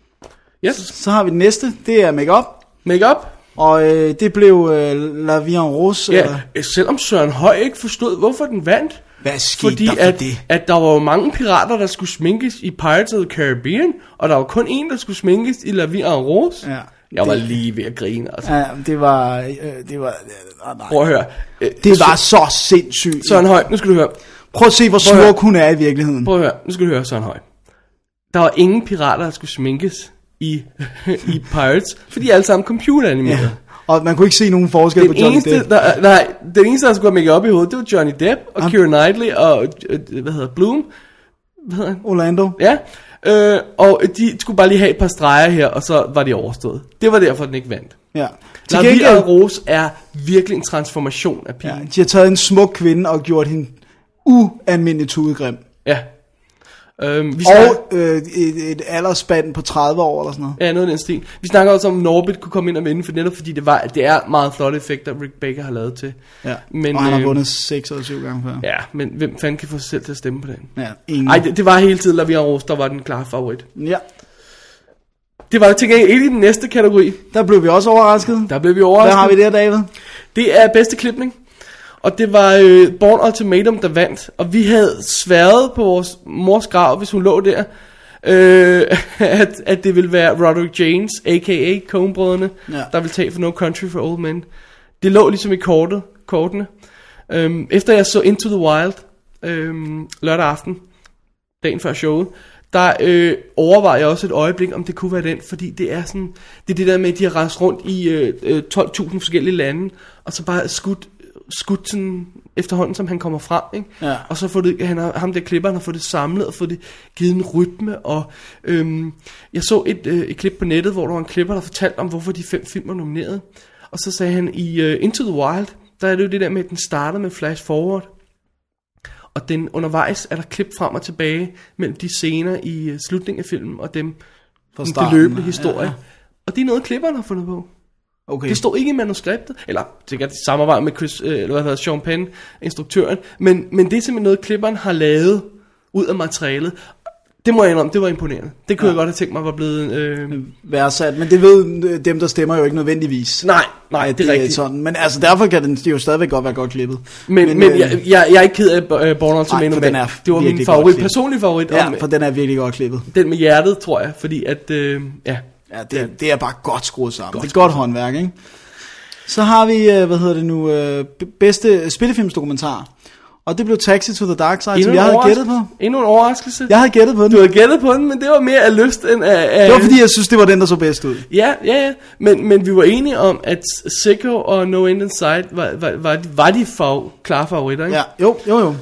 Yes. Så, så har vi den næste, det er Make Up. Make Up. Og øh, det blev øh, La Vie en Rose. Ja, eller? Selvom Søren Høj ikke forstod, hvorfor den vandt. Hvad skete fordi der for at, det? at der var jo mange pirater, der skulle sminkes i Pirates of the Caribbean, og der var kun en, der skulle sminkes i La Vie en Rose. Ja, jeg var det, lige ved at grine. Altså. Ja, det var... Øh, det var øh, nej. Prøv at høre. Øh, det var så, så sindssygt. Søren Høj, nu skal du høre. Prøv at se, hvor smuk hun er i virkeligheden. Prøv at høre, nu skal du høre, Søren Høj. Der var ingen pirater, der skulle sminkes i, i Pirates, fordi alle sammen computeranimeret. Ja. Og man kunne ikke se nogen forskel den på Johnny eneste, Depp. Der, nej, den eneste, der skulle have make op i hovedet, det var Johnny Depp og Keira Knightley og, øh, hvad hedder Bloom? Hvad hedder han? Orlando. Ja, øh, og de skulle bare lige have et par streger her, og så var de overstået. Det var derfor, den ikke vandt. Ja. La Vie en Rose er virkelig en transformation af pigen. Ja, de har taget en smuk kvinde og gjort hende ualmindelig tudegrim. Ja. Øhm, vi og øh, et, et aldersspand på tredive år eller sådan noget. Ja, noget af den stil. Vi snakker også om, at Norbit kunne komme ind og vinde, for netop fordi det, var, det er meget flotte effekter, Rick Baker har lavet til. Ja, men, og han har øh, vundet seks eller syv gange før. Ja, men hvem fanden kan få sig selv til at stemme på den? Ja, ingen. Ej, det, det var hele tiden La Vie en Rose, der var den klare favorit. Ja. Det var til gengæld ikke i den næste kategori. Der blev vi også overrasket. Der blev vi overrasket. Hvad har vi der, David? Det er bedste klipning. Og det var øh, Bourne Ultimatum, der vandt. Og vi havde sværet på vores mors grav, hvis hun lå der, øh, at, at det ville være Roderick James, a k a. Coen-brødrene, ja. der ville tage for No Country for Old Men. Det lå ligesom i kortet, kortene. Øhm, efter jeg så Into the Wild øhm, lørdag aften, dagen før showet, der øh, overvejede jeg også et øjeblik, om det kunne være den, fordi det er sådan, det er det der med, at de har rejst rundt i øh, tolv tusind forskellige lande, og så bare skudt, skudt sådan efterhånden, som han kommer frem, ikke? Ja. Og så får det, han har, ham der klipper, han har fået det samlet, og fået det givet en rytme, og øhm, jeg så et, øh, et klip på nettet, hvor der var en klipper, der fortalte om, hvorfor de fem film var nomineret, Og så sagde han, i uh, Into the Wild, der er det jo det der med, at den starter med flash forward. Og den undervejs er der klip frem og tilbage mellem de scener i uh, slutningen af filmen og dem, Fra den starten, løbende historie. ja, ja. Og det er noget, klipperen har fundet på. Okay. Det stod ikke i manuskriptet, eller sikkert i samarbejde med Chris, øh, eller hvad hedder Sean Penn, instruktøren, men, men det er simpelthen noget, klipperen har lavet ud af materialet. Det må jeg indrømme, det var imponerende. Det kunne ja. jeg godt have tænkt mig var blevet øh... værdsat, men det ved dem, der stemmer jo ikke nødvendigvis. Nej, nej, det er, det er rigtigt. Sådan. Men altså derfor kan den jo stadigvæk godt være godt klippet. Men, men, men øh... jeg, jeg, jeg er ikke ked af uh, Born Ultimatum. Den er det var min favorit, personlige favorit. Ja, om, for den er virkelig godt klippet. Den med hjertet, tror jeg, fordi at øh, ja, ja det, det er bare godt skruet sammen. Godt det er godt håndværk, ikke? Så har vi, hvad hedder det nu, bedste spillefilmsdokumentar. Og det blev Taxi to the Dark Side, som jeg havde gættet på. Endnu en overraskelse. Jeg havde gættet på den. Du havde gættet på den, men det var mere af lyst end af... af... Det var fordi, jeg synes, det var den, der så bedst ud. Ja, ja, ja. Men, men vi var enige om, at Sicko og No End in Sight var, var, var, var de for, klare favoritter, ikke? Ja, jo, jo, jo.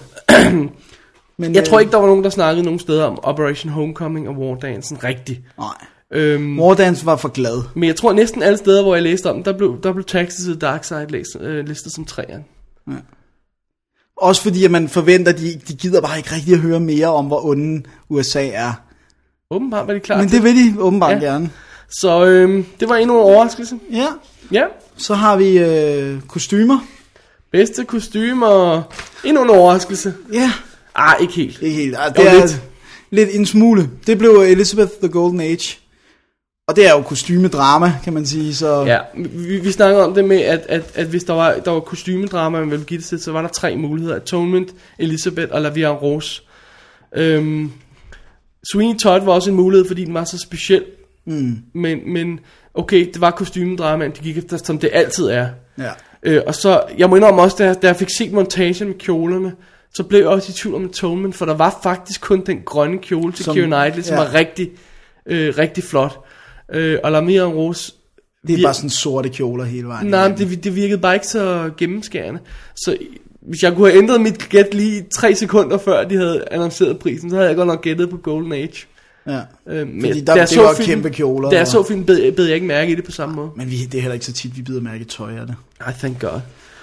Men, jeg øh... tror ikke, der var nogen, der snakkede nogen steder om Operation Homecoming og War Dance rigtigt. Nej. Øhm, War Dance var for glad. Men jeg tror næsten alle steder, hvor jeg læste om, der blev, der blev Taxi to the Dark Side læst, øh, listet som træeren. Ja. Også fordi, at man forventer, de, de gider bare ikke rigtig at høre mere om, hvor onde U S A er. Åbenbart var de klar. Men det vil de åbenbart ja. gerne. Så øh, det var endnu en overraskelse. Ja. Ja. Så har vi øh, kostymer. Bedste kostymer. Endnu en overraskelse. Ja. Ah, ikke helt. Ikke helt. Ah, det er lidt. lidt en smule. Det blev Elizabeth the Golden Age. Og det er jo kostymedrama, kan man sige. Så... Ja, vi, vi snakkede om det med, at, at, at hvis der var, der var kostymedrama, man ville give det til, så var der tre muligheder. Atonement, Elizabeth og La Vie en Rose. Øhm, Sweeney Todd var også en mulighed, fordi den var så speciel. Mm. Men, men okay, det var kostymedramaen, de gik efter, som det altid er. Ja. Øh, og så, jeg må indrømme også, da jeg, da jeg fik set montagen med kjolerne, så blev jeg også i tvivl om Atonement, for der var faktisk kun den grønne kjole til Keira Knightley, som ja. var rigtig, øh, rigtig flot. Øh, og La Vie en Rose, det er vir- bare sådan sorte kjoler hele vejen. Nej, det, det virkede bare ikke så gennemskærende. Så hvis jeg kunne have ændret mit gæt lige tre sekunder før de havde annonceret prisen, så havde jeg godt nok gættet på Golden Age. Ja, øh, men fordi der, det var film, kæmpe kjoler. Da jeg så film, bed, bed jeg ikke mærke i det på samme måde. Men vi, det er heller ikke så tit, vi bider mærke i tøj af det. I thank God.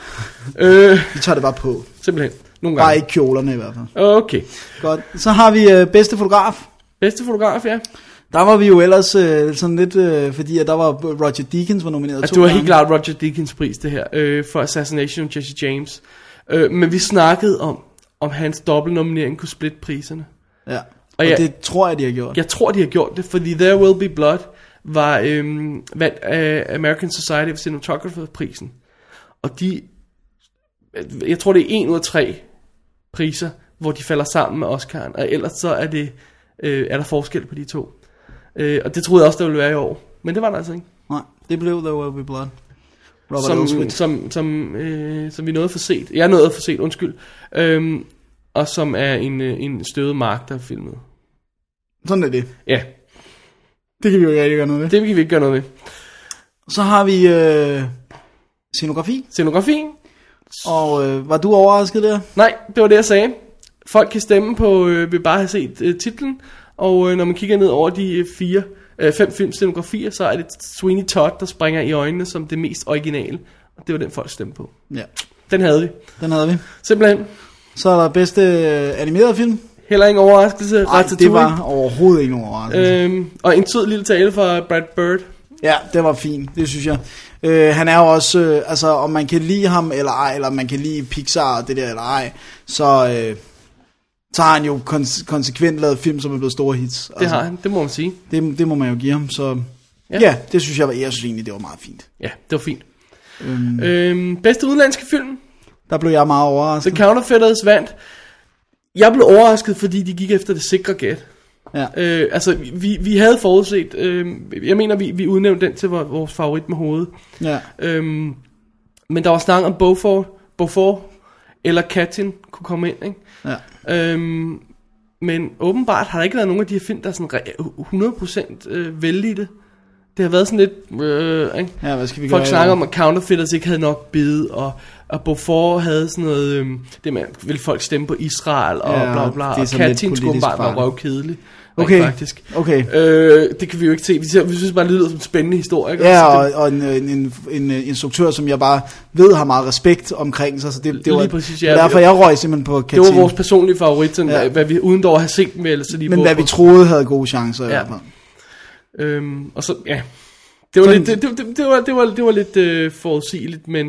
øh, vi tager det bare på. Simpelthen. Nogle gange. Bare ikke kjolerne i hvert fald. Okay. Godt. Så har vi øh, bedste fotograf. Bedste fotograf, ja. Der var vi jo ellers øh, sådan lidt, øh, fordi at der var Roger Deakins var nomineret altså, to gange. Det var helt klart Roger Deakins pris det her, øh, for Assassination of Jesse James. Øh, men vi snakkede om, om hans dobbeltnominering kunne splitte priserne. Ja, og, og jeg, det tror jeg, de har gjort. Jeg tror, de har gjort det, fordi There Will Be Blood var øhm, vandt af American Society of Cinematographer-prisen. Og de, jeg tror det er en ud af tre priser, hvor de falder sammen med Oscar'en, og ellers så er, det, øh, er der forskel på de to. Øh, og det troede jeg også, der ville være i år. Men det var der altså ikke. Nej, det blev There Will Be Blood. Robert som, som, som, øh, som vi nåede for set. Jeg nåede for set, undskyld. Øhm, og som er en, en støvet mark, der er filmet. Sådan er det. Ja. Det kan vi jo ikke rigtig gøre noget ved. Det kan vi ikke gøre noget ved. Så har vi øh, scenografi. Scenografi. Og øh, var du overrasket der? Nej, det var det jeg sagde. Folk kan stemme på, øh, vil bare have set øh, titlen. Og øh, når man kigger ned over de øh, fire, øh, fem filmscenografier, så er det Sweeney Todd, der springer i øjnene som det mest originale. Og det var den folk stemte på. Ja. Den havde vi. Den havde vi. Simpelthen. Så er der bedste øh, animerede film. Heller ingen overraskelse. Nej, det var overhovedet ikke nogen overraskelse. Øhm, og en sød lille tale fra Brad Bird. Ja, det var fint, det synes jeg. Øh, han er jo også, øh, altså om man kan lide ham eller ej, eller om man kan lide Pixar og det der eller ej, så, øh, så har han jo kon- konsekvent lavet film, som er blevet store hits. Det altså, har han, det må man sige. Det, det må man jo give ham, så ja, ja det synes jeg, jeg synes egentlig, det var meget fint. Ja, det var fint. Øhm, øhm, bedste udenlandske film? Der blev jeg meget overrasket. The Counterfeiters vandt. Jeg blev overrasket, fordi de gik efter det sikre gæt. Ja. Øh, altså, vi, vi havde forudset, øh, jeg mener, vi, vi udnævnte den til vores favorit med hovedet. Ja. Øhm, men der var snak om Beaufort, Beaufort eller Katyn kunne komme ind, ikke? Ja. Øhm, men åbenbart har der ikke været nogen af de her film, der er sådan hundrede procent øh, vældige. Det har været sådan lidt, øh, ikke? Ja, hvad skal vi Folk gøre? snakker om, at Counterfeiters ikke havde nok bid, og, og Beaufort havde sådan noget, øh, det man ville folk stemme på Israel, og ja, bla bla, og Katyn skulle bare være røvkedelig. Okay, faktisk. okay. Øh, det kan vi jo ikke se. Vi, ser, vi synes bare, det lyder som en spændende historie. Ikke? Ja, Så og, det, og en, en, en, en instruktør, som jeg bare ved har meget respekt omkring sig, så det, det var lige præcis, ja. derfor, jeg røg simpelthen på det Catine. var vores personlige favorit, sådan, Ja. hvad, hvad vi uden dog at have set med, så lige Men på, hvad vi troede havde gode chancer i Ja. hvert fald. Øhm, og så, ja. Det var Sådan- lidt, det, det, det, var, det, var, det var lidt øh, forudsigeligt, men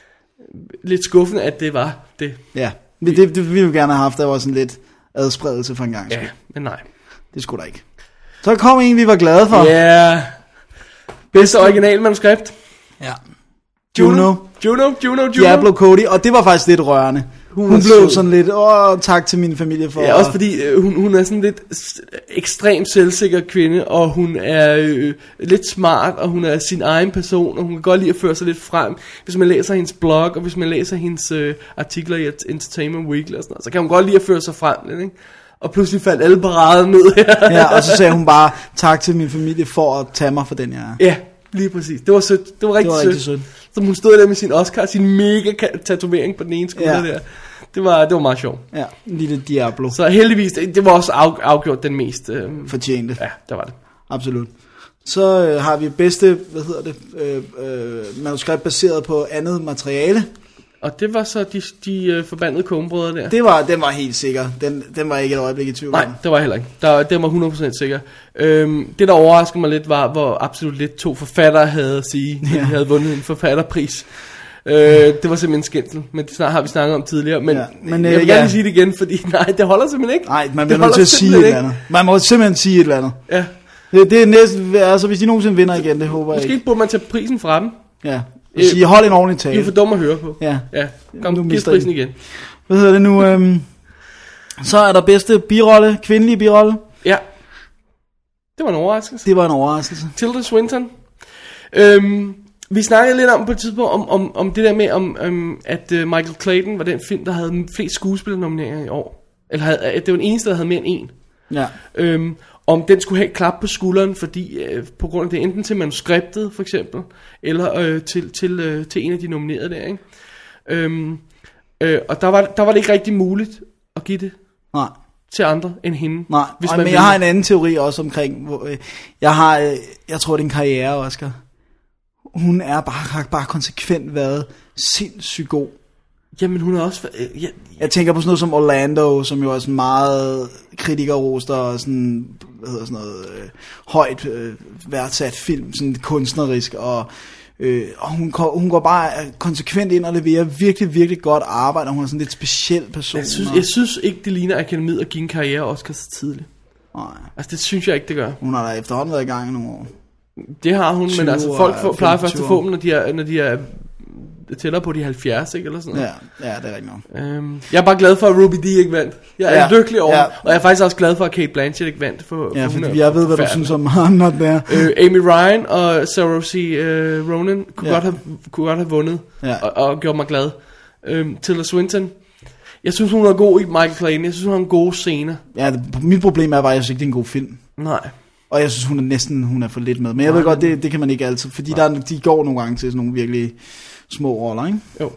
lidt skuffende, at det var det. Ja, det, det, det ville vi gerne have haft, der var sådan lidt adspredelse for en gang. Ja, men nej. Det skulle der ikke. Så kom en, vi var glade for. Ja. Yeah. Bedste original manuskript. Ja. Juno. Juno, Juno, Juno. Diablo Cody, og det var faktisk lidt rørende. Hun, Hun hun var blev sød. sådan lidt, åh, tak til min familie for... Ja, også fordi øh, hun, hun er sådan lidt s- ekstremt selvsikker kvinde, og hun er øh, lidt smart, og hun er sin egen person, og hun kan godt lide at føre sig lidt frem. Hvis man læser hendes blog, og hvis man læser hendes øh, artikler i Entertainment Weekly og sådan noget, så kan hun godt lide at føre sig frem lidt, ikke? Og pludselig faldt alle parader ned her. Ja, og så sagde hun bare, tak til min familie for at tage mig for den, jeg er. Ja, lige præcis. Det var sødt. Det var rigtig, Det var sødt. rigtig sødt. Så hun stod der med sin Oscar, sin mega ka- tatovering på den ene skulder Ja. der. Det var, det var meget sjovt. Ja, en lille Diablo. Så heldigvis, det, det var også af, afgjort den mest... Øh, Fortjente. ja, der var det. Absolut. Så øh, har vi bedste, hvad hedder det, øh, øh, manuskript baseret på andet materiale. Og det var så de, de øh, forbandede kogebrødre der. Det var, den var helt sikker. Den, den var ikke et øjeblik i tvivl Nej, om. det var heller ikke. Der, det var hundrede procent sikker. Øhm, det, der overraskede mig lidt, var, hvor absolut lidt to forfattere havde at sige, når Ja. de havde vundet en forfatterpris. Øh, det var simpelthen en skændsel, men det snart har vi snakket om tidligere. Men, Ja, ja, men, men øh, jeg vil ja. gerne lige sige det igen, fordi nej, det holder simpelthen ikke. Nej, man Det bliver nødt holder til at sige et simpelthen eller andet. Man må simpelthen sige et eller andet. Ja. Det, det er næsten, altså hvis de nogensinde vinder igen, det håber jeg Måske ikke. burde man tage prisen fra dem. Ja. Øh, Sige, hold en ordentlig De er tale. for dumme at høre på. Ja. Ja, kom, Nu giv os mister prisen I. igen. Hvad hedder det nu? Øhm, så er der bedste birolle, kvindelige birolle. Ja. Det var en overraskelse. Det var en overraskelse. Tilda Swinton. Øhm, vi snakkede lidt om på et tidspunkt om, om, om det der med, om, um, at uh, Michael Clayton var den film, der havde flest skuespillernomineringer i år. Eller havde, at det var den eneste, der havde mere end en. Ja. Øhm, om den skulle have et klap på skulderen, fordi øh, på grund af det, enten til manuskriptet for eksempel, eller øh, til, til, øh, til en af de nominerede der, ikke? Øhm, øh, og der var, der var det ikke rigtig muligt at give det Nej. til andre end hende. Nej, hvis Ej, man men ville. jeg har en anden teori også omkring, hvor, øh, jeg har, øh, jeg tror det er en karriere, Oscar. Hun er bare, har bare konsekvent været sindssygt god. Jamen hun er også... Øh, ja, Jeg tænker på sådan noget som Orlando, som jo er sådan meget kritikerroster og sådan, hvad hedder sådan noget, øh, højt øh, værdsat film, sådan kunstnerisk, og, øh, og hun, hun går bare konsekvent ind og leverer virkelig, virkelig godt arbejde, og hun er sådan lidt speciel person. jeg, synes, og, jeg synes ikke, det ligner akademiet at give en karriere Oscar så tidligt. nej, Altså det synes jeg ikke, det gør. hun har da efterhånden været i gang i nogle år. Det har hun, men altså folk får, plejer først at femogtyve få dem, når de er, når de er tæller på de halvfjerds, ikke? Eller sådan noget. Ja, ja, det er rigtigt nok. Øhm, jeg er bare glad for, at Ruby D ikke vandt. Jeg er Ja, lykkelig over, ja. og jeg er faktisk også glad for, at Kate Blanchett ikke vandt. For, Ja, for hun fordi er jeg ved, hvad du forfærdelig. synes om ham, not der. Øh, Amy Ryan og Saoirse uh, Ronan kunne, Ja. godt have, kunne godt have vundet, Ja. og, og gjort mig glad. Øhm, Tilda Swinton, jeg synes, hun er god i Michael Clayton. Jeg synes, hun har en god scene. Ja, det, mit problem er bare, at jeg synes ikke, det er en god film. Nej. Og jeg synes, hun er næsten hun er for lidt med. Men jeg ved godt, det, det kan man ikke altid. Fordi der, er- de går nogle gange til sådan nogle virkelig små roller, ikke? Jo.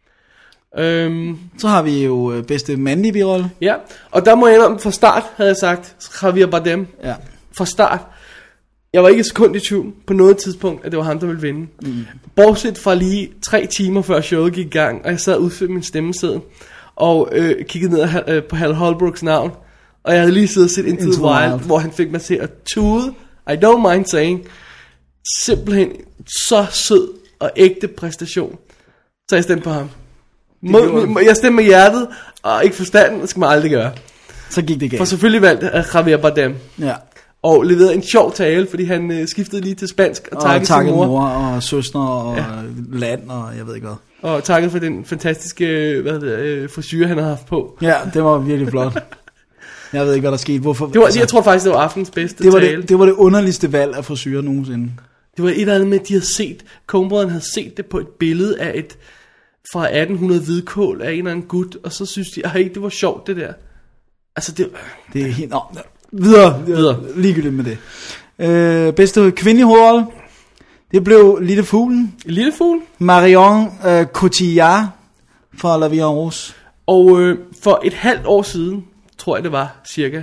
Øhm, Så har vi jo øh, bedste mandlige birolle. ja, og der må jeg indrømme, fra start havde jeg sagt, Javier Bardem. Ja. Fra start. Jeg var ikke et sekund i tvivl på noget tidspunkt, at det var ham, der ville vinde. Mm. Bortset fra lige tre timer før showet gik i gang, og jeg sad ude min stemmeseddel, og øh, kiggede ned af, øh, på Hal Holbrooks navn, og jeg havde lige siddet og set Into, Into the Wild, Wild. hvor han fik mig til at tude. I don't mind saying. Simpelthen så sød og ægte præstation. Så jeg stemte på ham. Mod, gjorde jeg stemte med hjertet, og ikke forstanden, det skal man aldrig gøre. Så gik det For galt. selvfølgelig valgte jeg Javier Bardem. Ja. Og leverede en sjov tale, fordi han øh, skiftede lige til spansk og Og takkede sin takket mor, mor og søster og ja. land og jeg ved ikke hvad. og takkede for den fantastiske øh, hvad hedder, det, øh, frisyre, han havde haft på. Ja, det var virkelig flot. Jeg ved ikke, hvad der skete. Hvorfor? Det var, altså, jeg tror faktisk, det var aftens bedste det var tale. det, det var det underligste valg af frisyrer nogensinde. Det var et eller andet med, at de havde set, Coen-brødrene havde set det på et billede af et, fra atten hundrede hvidkål af en eller anden gut, og så synes de, ej, det var sjovt det der. Altså det, Det er helt... Nå, videre, Videre. Ligegyldigt med det. Øh, bedste kvindelige hovedrolle. Det blev Lille Fuglen. en lille fugl. Marion øh, Cotillard fra La Vie en Rose. Og øh, for et halvt år siden, tror jeg det var cirka,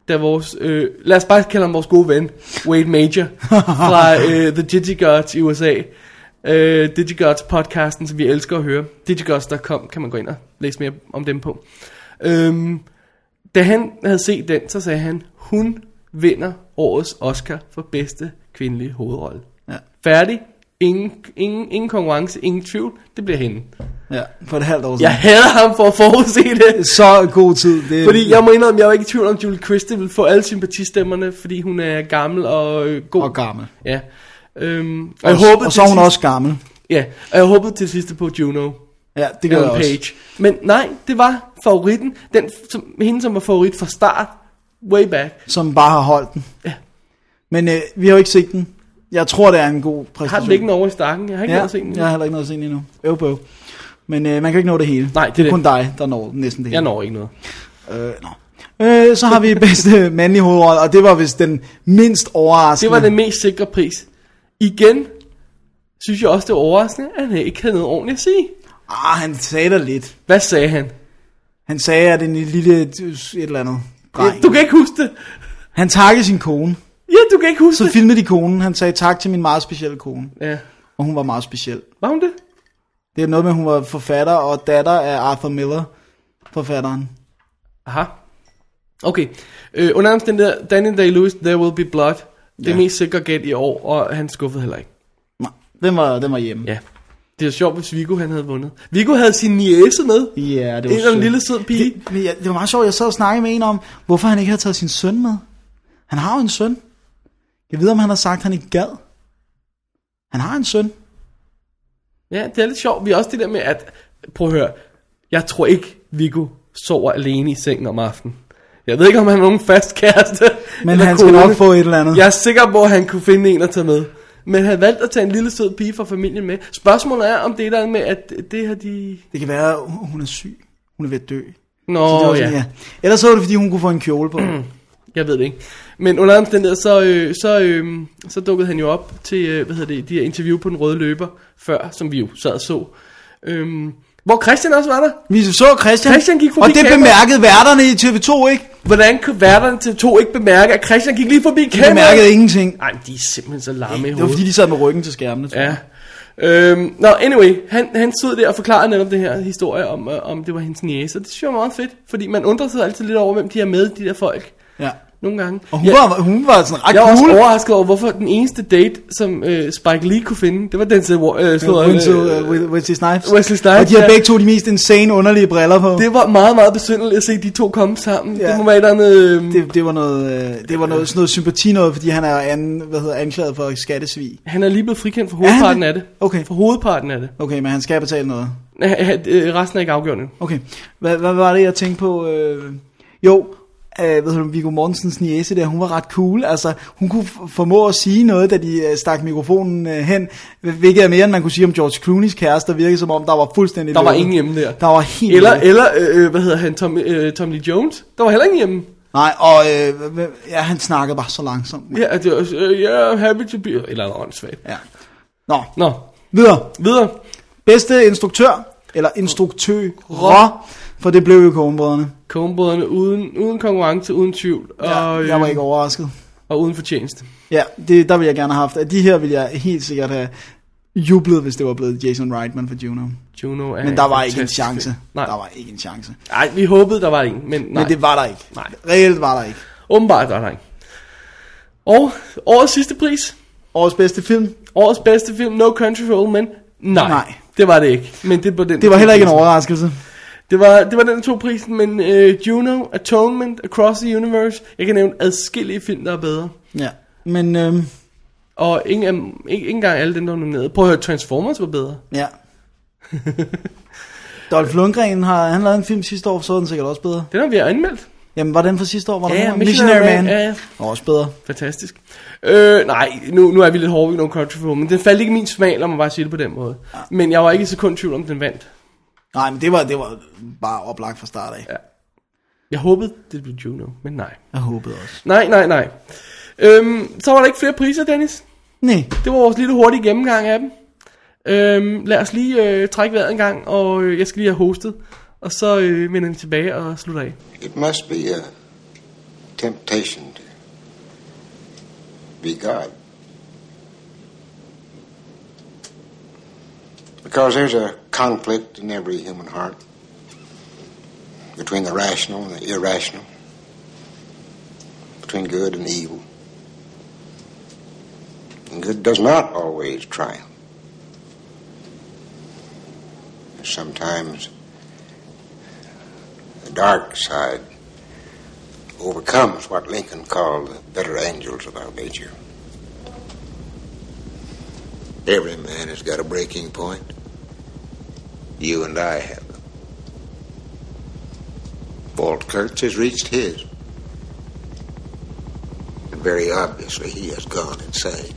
da vores, øh, lad os bare kalde ham vores gode ven, Wade Major, fra øh, The Digigods i U S A. Øh, Digigods podcasten, som vi elsker at høre. digigods punktum com kan man gå ind og læse mere om dem på. Øhm, da han havde set den, så sagde han, hun vinder årets Oscar for bedste kvindelige hovedrolle. Ja. Færdig. Ingen, ingen, ingen konkurrence, ingen tvivl. Det bliver hende. Ja, for et halvt år siden. Jeg hader ham for at forudse det. Så god tid. Det... Fordi jeg må indrømme, jeg var ikke i tvivl om, Julie Christie ville få alle sympatistemmerne, fordi hun er gammel og øh, god. Og gammel. Ja. Øhm, og, og, jeg håbede og så er hun sidste... også gammel. Ja, og jeg håbede til sidste på Juno. Ja, det gør jeg også. Page. Men nej, det var favoritten. Den, som, hende, som var favorit fra start. Way back. Som bare har holdt den. Ja. Men øh, vi har jo ikke set den. Jeg tror, det er en god præstation. Har den liggende over i stakken? Jeg har ikke ja, noget at se den. Jeg har heller ikke noget at se den endnu. Øv på. Men øh, man kan ikke nå det hele. Nej, det er det er det. kun dig, der når næsten det hele. Jeg når ikke noget. Øh, no. øh, så har vi bedste mandlige hovedrolle, og det var vist den mindst overraskende. Det var den mest sikre pris. Igen synes jeg også, det var overraskende, at han ikke havde noget ordentligt at sige. Ah, han sagde der lidt. Hvad sagde han? Han sagde, at en lille et eller andet dreng. Ja, du kan ikke huske det. Han takkede sin kone. Ja, du kan ikke huske Så det. filmede de konen. Han sagde tak til min meget specielle kone. Ja. Og hun var meget speciel. Var hun det? Det er noget med, at hun var forfatter og datter af Arthur Miller, forfatteren. Aha. Okay. Øh, under omstændigheder, Daniel Day-Lewis, There Will Be Blood. Det er Ja. mest sikkert gæt i år, og han skuffede heller ikke. Nej, den var, den var hjemme. Ja. Det er sjovt, hvis Viggo han havde vundet. Viggo havde sin niece med. Ja, det var En eller anden sødt. lille sød pige. Det, men ja, det var meget sjovt, jeg sad og snakkede med en om, hvorfor han ikke havde taget sin søn med. Han har jo en søn. Jeg ved, om han har sagt, at han ikke gad. Han har en søn. Ja, det er lidt sjovt. Vi er også det der med, at... Prøv at høre. Jeg tror ikke, Viggo sover alene i sengen om aftenen. Jeg ved ikke, om han har nogen fast kæreste. Men han skal nok få et eller andet. Jeg er sikker på, at han kunne finde en at tage med. Men han valgte at tage en lille sød pige fra familien med. Spørgsmålet er, om det er der med, at det har de... Det kan være, at hun er syg. Hun er ved at dø. Nå, Så det var ja. sådan, ja. Ellers så var det, fordi hun kunne få en kjole på. Jeg ved det ikke. Men under omstændigheder, så, øh, så, øh, så dukkede han jo op til, øh, hvad hedder det, de her interview på den røde løber før, som vi jo sad og så. Øhm, hvor Christian også var der. Vi så Christian, Christian gik forbi og det kameraet. bemærkede værterne i T V to, ikke? Hvordan kunne værterne til to ikke bemærke, at Christian gik lige forbi De kameraet? bemærkede ingenting. Nej, de er simpelthen så larme i hovedet. Det var fordi, de sad med ryggen til skærmene, tror Ja. jeg. Øhm, Nå, anyway, han, han stod der og forklarede netop det her historie om, øh, om det var hendes niece. Det synes jeg var meget fedt, fordi man undrer sig altid lidt over, hvem de har med, de der folk. Ja. Nogle gange. Og hun, Ja, var, hun var sådan ret jeg var også cool. overrasket over, hvorfor den eneste date, som øh, Spike Lee kunne finde, det var den til øh, slået, Winslow, uh, with Wesley Snipes. Wesley Snipes, Og de har ja. begge to de mest insane, underlige briller på. Det var meget, meget besynderligt at se de to komme sammen. Ja. Det må være et eller andet... Øh, Det, det var noget, øh, det var noget, sådan noget sympati noget, fordi han er an, hvad hedder, anklaget for skattesvig. han er lige blevet frikendt for Er han hovedparten det? af det. Okay. For hovedparten af det. Okay, men han skal betale noget. Øh, Resten er ikke afgjort nu. Okay, hvad, hvad var det, jeg tænkte på? Øh, jo, øh, ved du, Viggo Mortensens niece der, hun var ret cool. Altså, hun kunne f- formå at sige noget, da de øh, stak mikrofonen øh, hen, hvilket er mere, end man kunne sige om George Clooney's kæreste, der virkede som om, der var fuldstændig Der var lukket. ingen hjemme der. Der var helt Eller, lukket. eller øh, hvad hedder han, Tom, øh, Tom Lee Jones. Der var heller ingen hjemme. Nej, og øh, h- h- ja, han snakkede bare så langsomt. Ja, det var, øh, yeah, happy to be... Eller andet åndssvagt. Ja. Nå, Nå, videre. videre. Bedste instruktør, eller instruktører, for det blev jo Coen-brødrene. Coen-brødrene uden, uden konkurrence, uden tvivl. Ja, Og, jeg var øh, ikke overrasket. og uden fortjeneste. Ja, det, der ville jeg gerne have haft. Af de her ville jeg helt sikkert have jublet, hvis det var blevet Jason Reitman for Juno. Juno er Men der var ikke en fantastisk chance. film. Nej. Der var ikke en chance. Nej, vi håbede, der var en, men nej. Men det var der ikke. Nej. Reelt var der ikke. Åbenbart var der ikke. Og årets sidste pris. Årets bedste film, Årets bedste film, No Country for Old Men. Nej, Nej. det var det ikke. Men det var den. det var heller ikke en overraskelse. Det var, det var den, der tog prisen, men uh, Juno, Atonement, Across the Universe. Jeg kan nævne adskillige film, der er bedre. Ja, men øhm, Og ikke, ikke, ikke engang alle dem, der var nomineret. Prøv at høre, Transformers var bedre. ja. Dolph Lundgren har han lavet en film sidste år, så var den sikkert også bedre. Den har vi anmeldt. Jamen, var den fra sidste år? Var der Ja, nogen? Missionary Missionary Man. Man. Ja, ja. Og også bedre. Fantastisk. Øh, nej, nu, nu er vi lidt hårde ved No Country for Old Men. Den faldt ikke i min smag, lad mig bare sige det på den måde. Ja. Men jeg var ikke i sekund tvivl om, den vandt. Nej, men det var, det var bare oplagt fra start af. Ja. Jeg håbede, det blev Juno, men nej. Jeg håbede også. Nej, nej, nej. Øhm, så var der ikke flere priser, Dennis. Nej. Det var vores lille hurtige gennemgang af dem. Øhm, lad os lige øh, trække vejret en gang, og øh, jeg skal lige have hostet. Og så øh, vender vi tilbage og slutter af. It must be a temptation to be God. Because there's a conflict in every human heart between the rational and the irrational, between good and evil. And good does not always triumph. Sometimes the dark side overcomes what Lincoln called the better angels of our nature. Every man has got a breaking point. You and I have them. Walt Kurtz has reached his. And very obviously he has gone insane.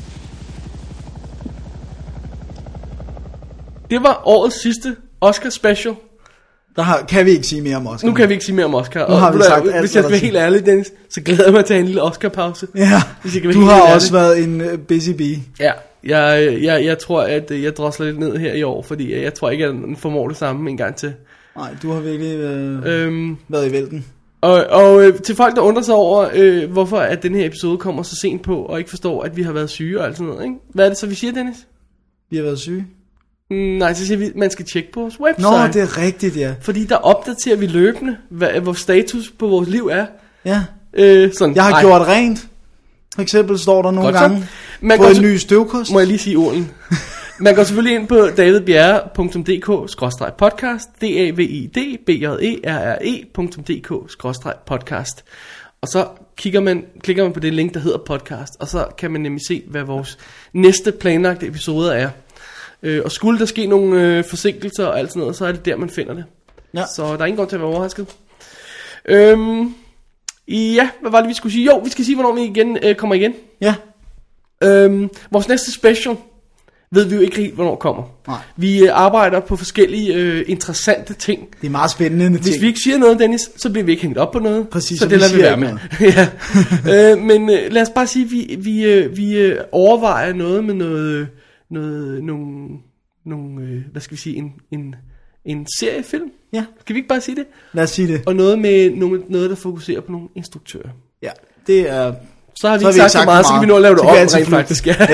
Det var årets sidste Oscar special. Der har, kan vi ikke sige mere om Oscar. Nu kan vi ikke sige mere om Oscar. Nu har og, vi og, sagt hvis alt, jeg skal være helt ærlig, Dennis, så glæder jeg mig til en lille Oscar-pause. Ja, du har også været en uh, busy bee. Ja, jeg, jeg, jeg tror, at jeg drosler lidt ned her i år, fordi jeg tror ikke, at jeg formår det samme en gang til. Nej, du har virkelig øh, øhm, været i vælten. Og, og øh, til folk, der undrer sig over, øh, hvorfor at den her episode kommer så sent på, og ikke forstår, at vi har været syge og alt sådan noget, ikke? Hvad er det så, vi siger, Dennis? Vi har været syge? Mm, nej, så siger vi, at man skal tjekke på vores website. Nå, det er rigtigt, ja. Fordi der opdaterer vi løbende, hvad vores status på vores liv er. Ja. Øh, sådan, jeg har ej. gjort rent. For eksempel står der nogle Godt gange man på en så, ny støvkost. Må jeg lige sige orden? Man går selvfølgelig ind på davidbjerre punktum d k skråstreg podcast, d a v i d b j e r r e punktum d k skråstreg podcast. Og så kigger man, klikker man på det link, der hedder podcast, og så kan man nemlig se, hvad vores næste planlagte episoder er. Øh, og skulle der ske nogle øh, forsinkelser og alt sådan noget, så er det der, man finder det. Ja. Så der er ingen grund til at være overrasket. Øhm, ja, hvad var det, vi skulle sige? Jo, vi skal sige, hvornår vi igen øh, kommer igen. Ja. Øhm, vores næste special ved vi jo ikke helt, hvornår kommer. Nej. Vi øh, arbejder på forskellige øh, interessante ting. Det er meget spændende ting. Hvis vi ikke siger noget, Dennis, så bliver vi ikke hængt op på noget. Præcis, så så det vi lader vi siger være med. ja. øh, men øh, lad os bare sige, at vi, vi, øh, vi øh, overvejer noget med noget, noget nogle, nogle øh, hvad skal vi sige, en, en, en seriefilm. Ja. Kan vi ikke bare sige det? Lad os sige det. Og noget med noget, noget der fokuserer på nogle instruktører. Ja, det er... Så har vi så ikke sagt så meget, meget, så kan vi nå at lave det om rent faktisk. Ja.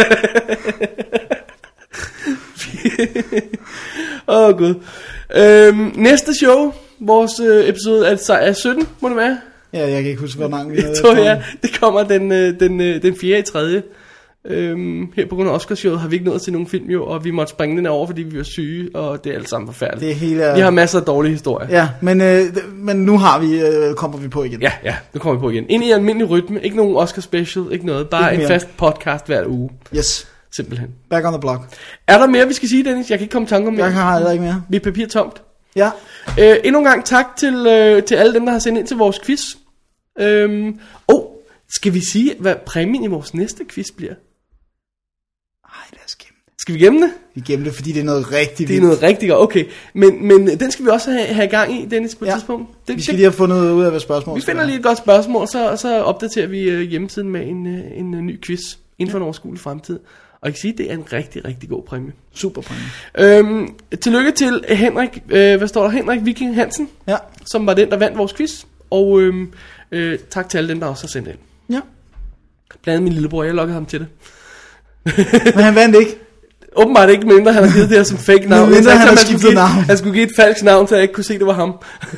Åh oh, gud. øhm, Næste show, vores øh, episode er, er sytten, må det være? Ja, jeg kan ikke huske, hvor mange vi havde. Jeg tror, ja, det kommer den, øh, den, øh, den fjerde i tredje. Øhm, her på grund af Oscarshowet har vi ikke nået til nogen film jo, og vi måtte springe den over, fordi vi var syge, og det er alt sammen forfærdeligt. Det er hele, vi har masser af dårlige historier. Ja, men, øh, men nu har vi, øh, kommer vi på igen. Ja, ja, nu kommer vi på igen. Ind i en almindelig rytme, ikke nogen Oscar special, ikke noget, bare ikke en fast podcast hver uge. Yes. Simpelthen. Back on the block. Er der mere, vi skal sige, Dennis? Jeg kan ikke komme i tanke om mere. Jeg har heller ikke mere. Vi er papir tomt. Ja. Øh, endnu en gang tak til, øh, til alle dem, der har sendt ind til vores quiz. Øhm, oh, skal vi sige, hvad præmien i vores næste quiz bliver? Ej, lad os gemme det. Skal vi gemme det? Vi gemmer det, fordi det er noget rigtig Det er vildt. noget rigtig godt, okay. Men, men den skal vi også have, have gang i, Dennis, på et ja. tidspunkt. Det, vi skal lige have fundet ud af, hvad spørgsmålet Vi finder lige et godt spørgsmål, så, så opdaterer vi øh, hjemmesiden med en, øh, en øh, ny quiz inden for en overskuelig fremtid. Og jeg kan sige, at det er en rigtig, rigtig god præmie. Super præmie. Øhm, tillykke til Henrik, øh, hvad står der? Henrik Viking Hansen, ja. som var den, der vandt vores quiz. Og øhm, øh, tak til alle dem, der også har sendt ind. Ja. Blandt andet min lillebror, jeg lukkede ham til det. Men han vandt ikke. Åbenbart ikke, mindre han har givet det her som fake navn. Mindre han, han har skiftet navn. Han skulle give et falsk navn, så jeg ikke kunne se, det var ham.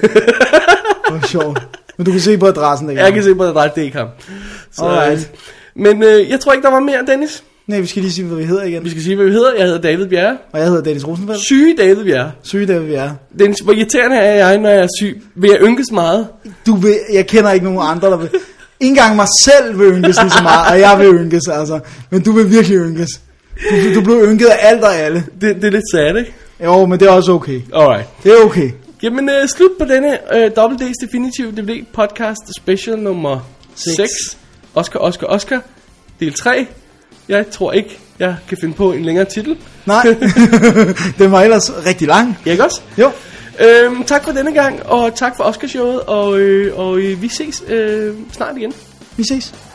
Hvor sjovt. Men du kan se på adressen, det Jeg kan se på adressen, det er ikke ham. Så, Alright. Men øh, jeg tror ikke, der var mere, Dennis. Nej, vi skal lige sige, hvad vi hedder igen. Vi skal sige, hvad vi hedder. Jeg hedder David Bjerre. Og jeg hedder Dennis Rosenfeldt. Syge David Bjerre. Syge David Bjerre. Dennis, hvor irriterende er jeg, når jeg er syg? Vil jeg ynkes meget? Du vil, jeg kender ikke nogen andre, der vil. Ikke engang mig selv vil ynkes lige så meget, og jeg vil ynkes, altså. Men du vil virkelig ynkes. Du, du blev ynket af alt og alle. Det, det er lidt sad, ikke? Jo, men det er også okay. Alright. Det er okay. Jamen, øh, slut på denne øh, Double D's Definitive D V D podcast special nummer seks. Oscar, Oscar, Oscar. Del tre. Jeg tror ikke, jeg kan finde på en længere titel. Nej, den var ellers rigtig lang. Ja, ikke også? Jo. Øhm, tak for denne gang, og tak for Oscarshowet, og, øh, og øh, vi ses øh, snart igen. Vi ses.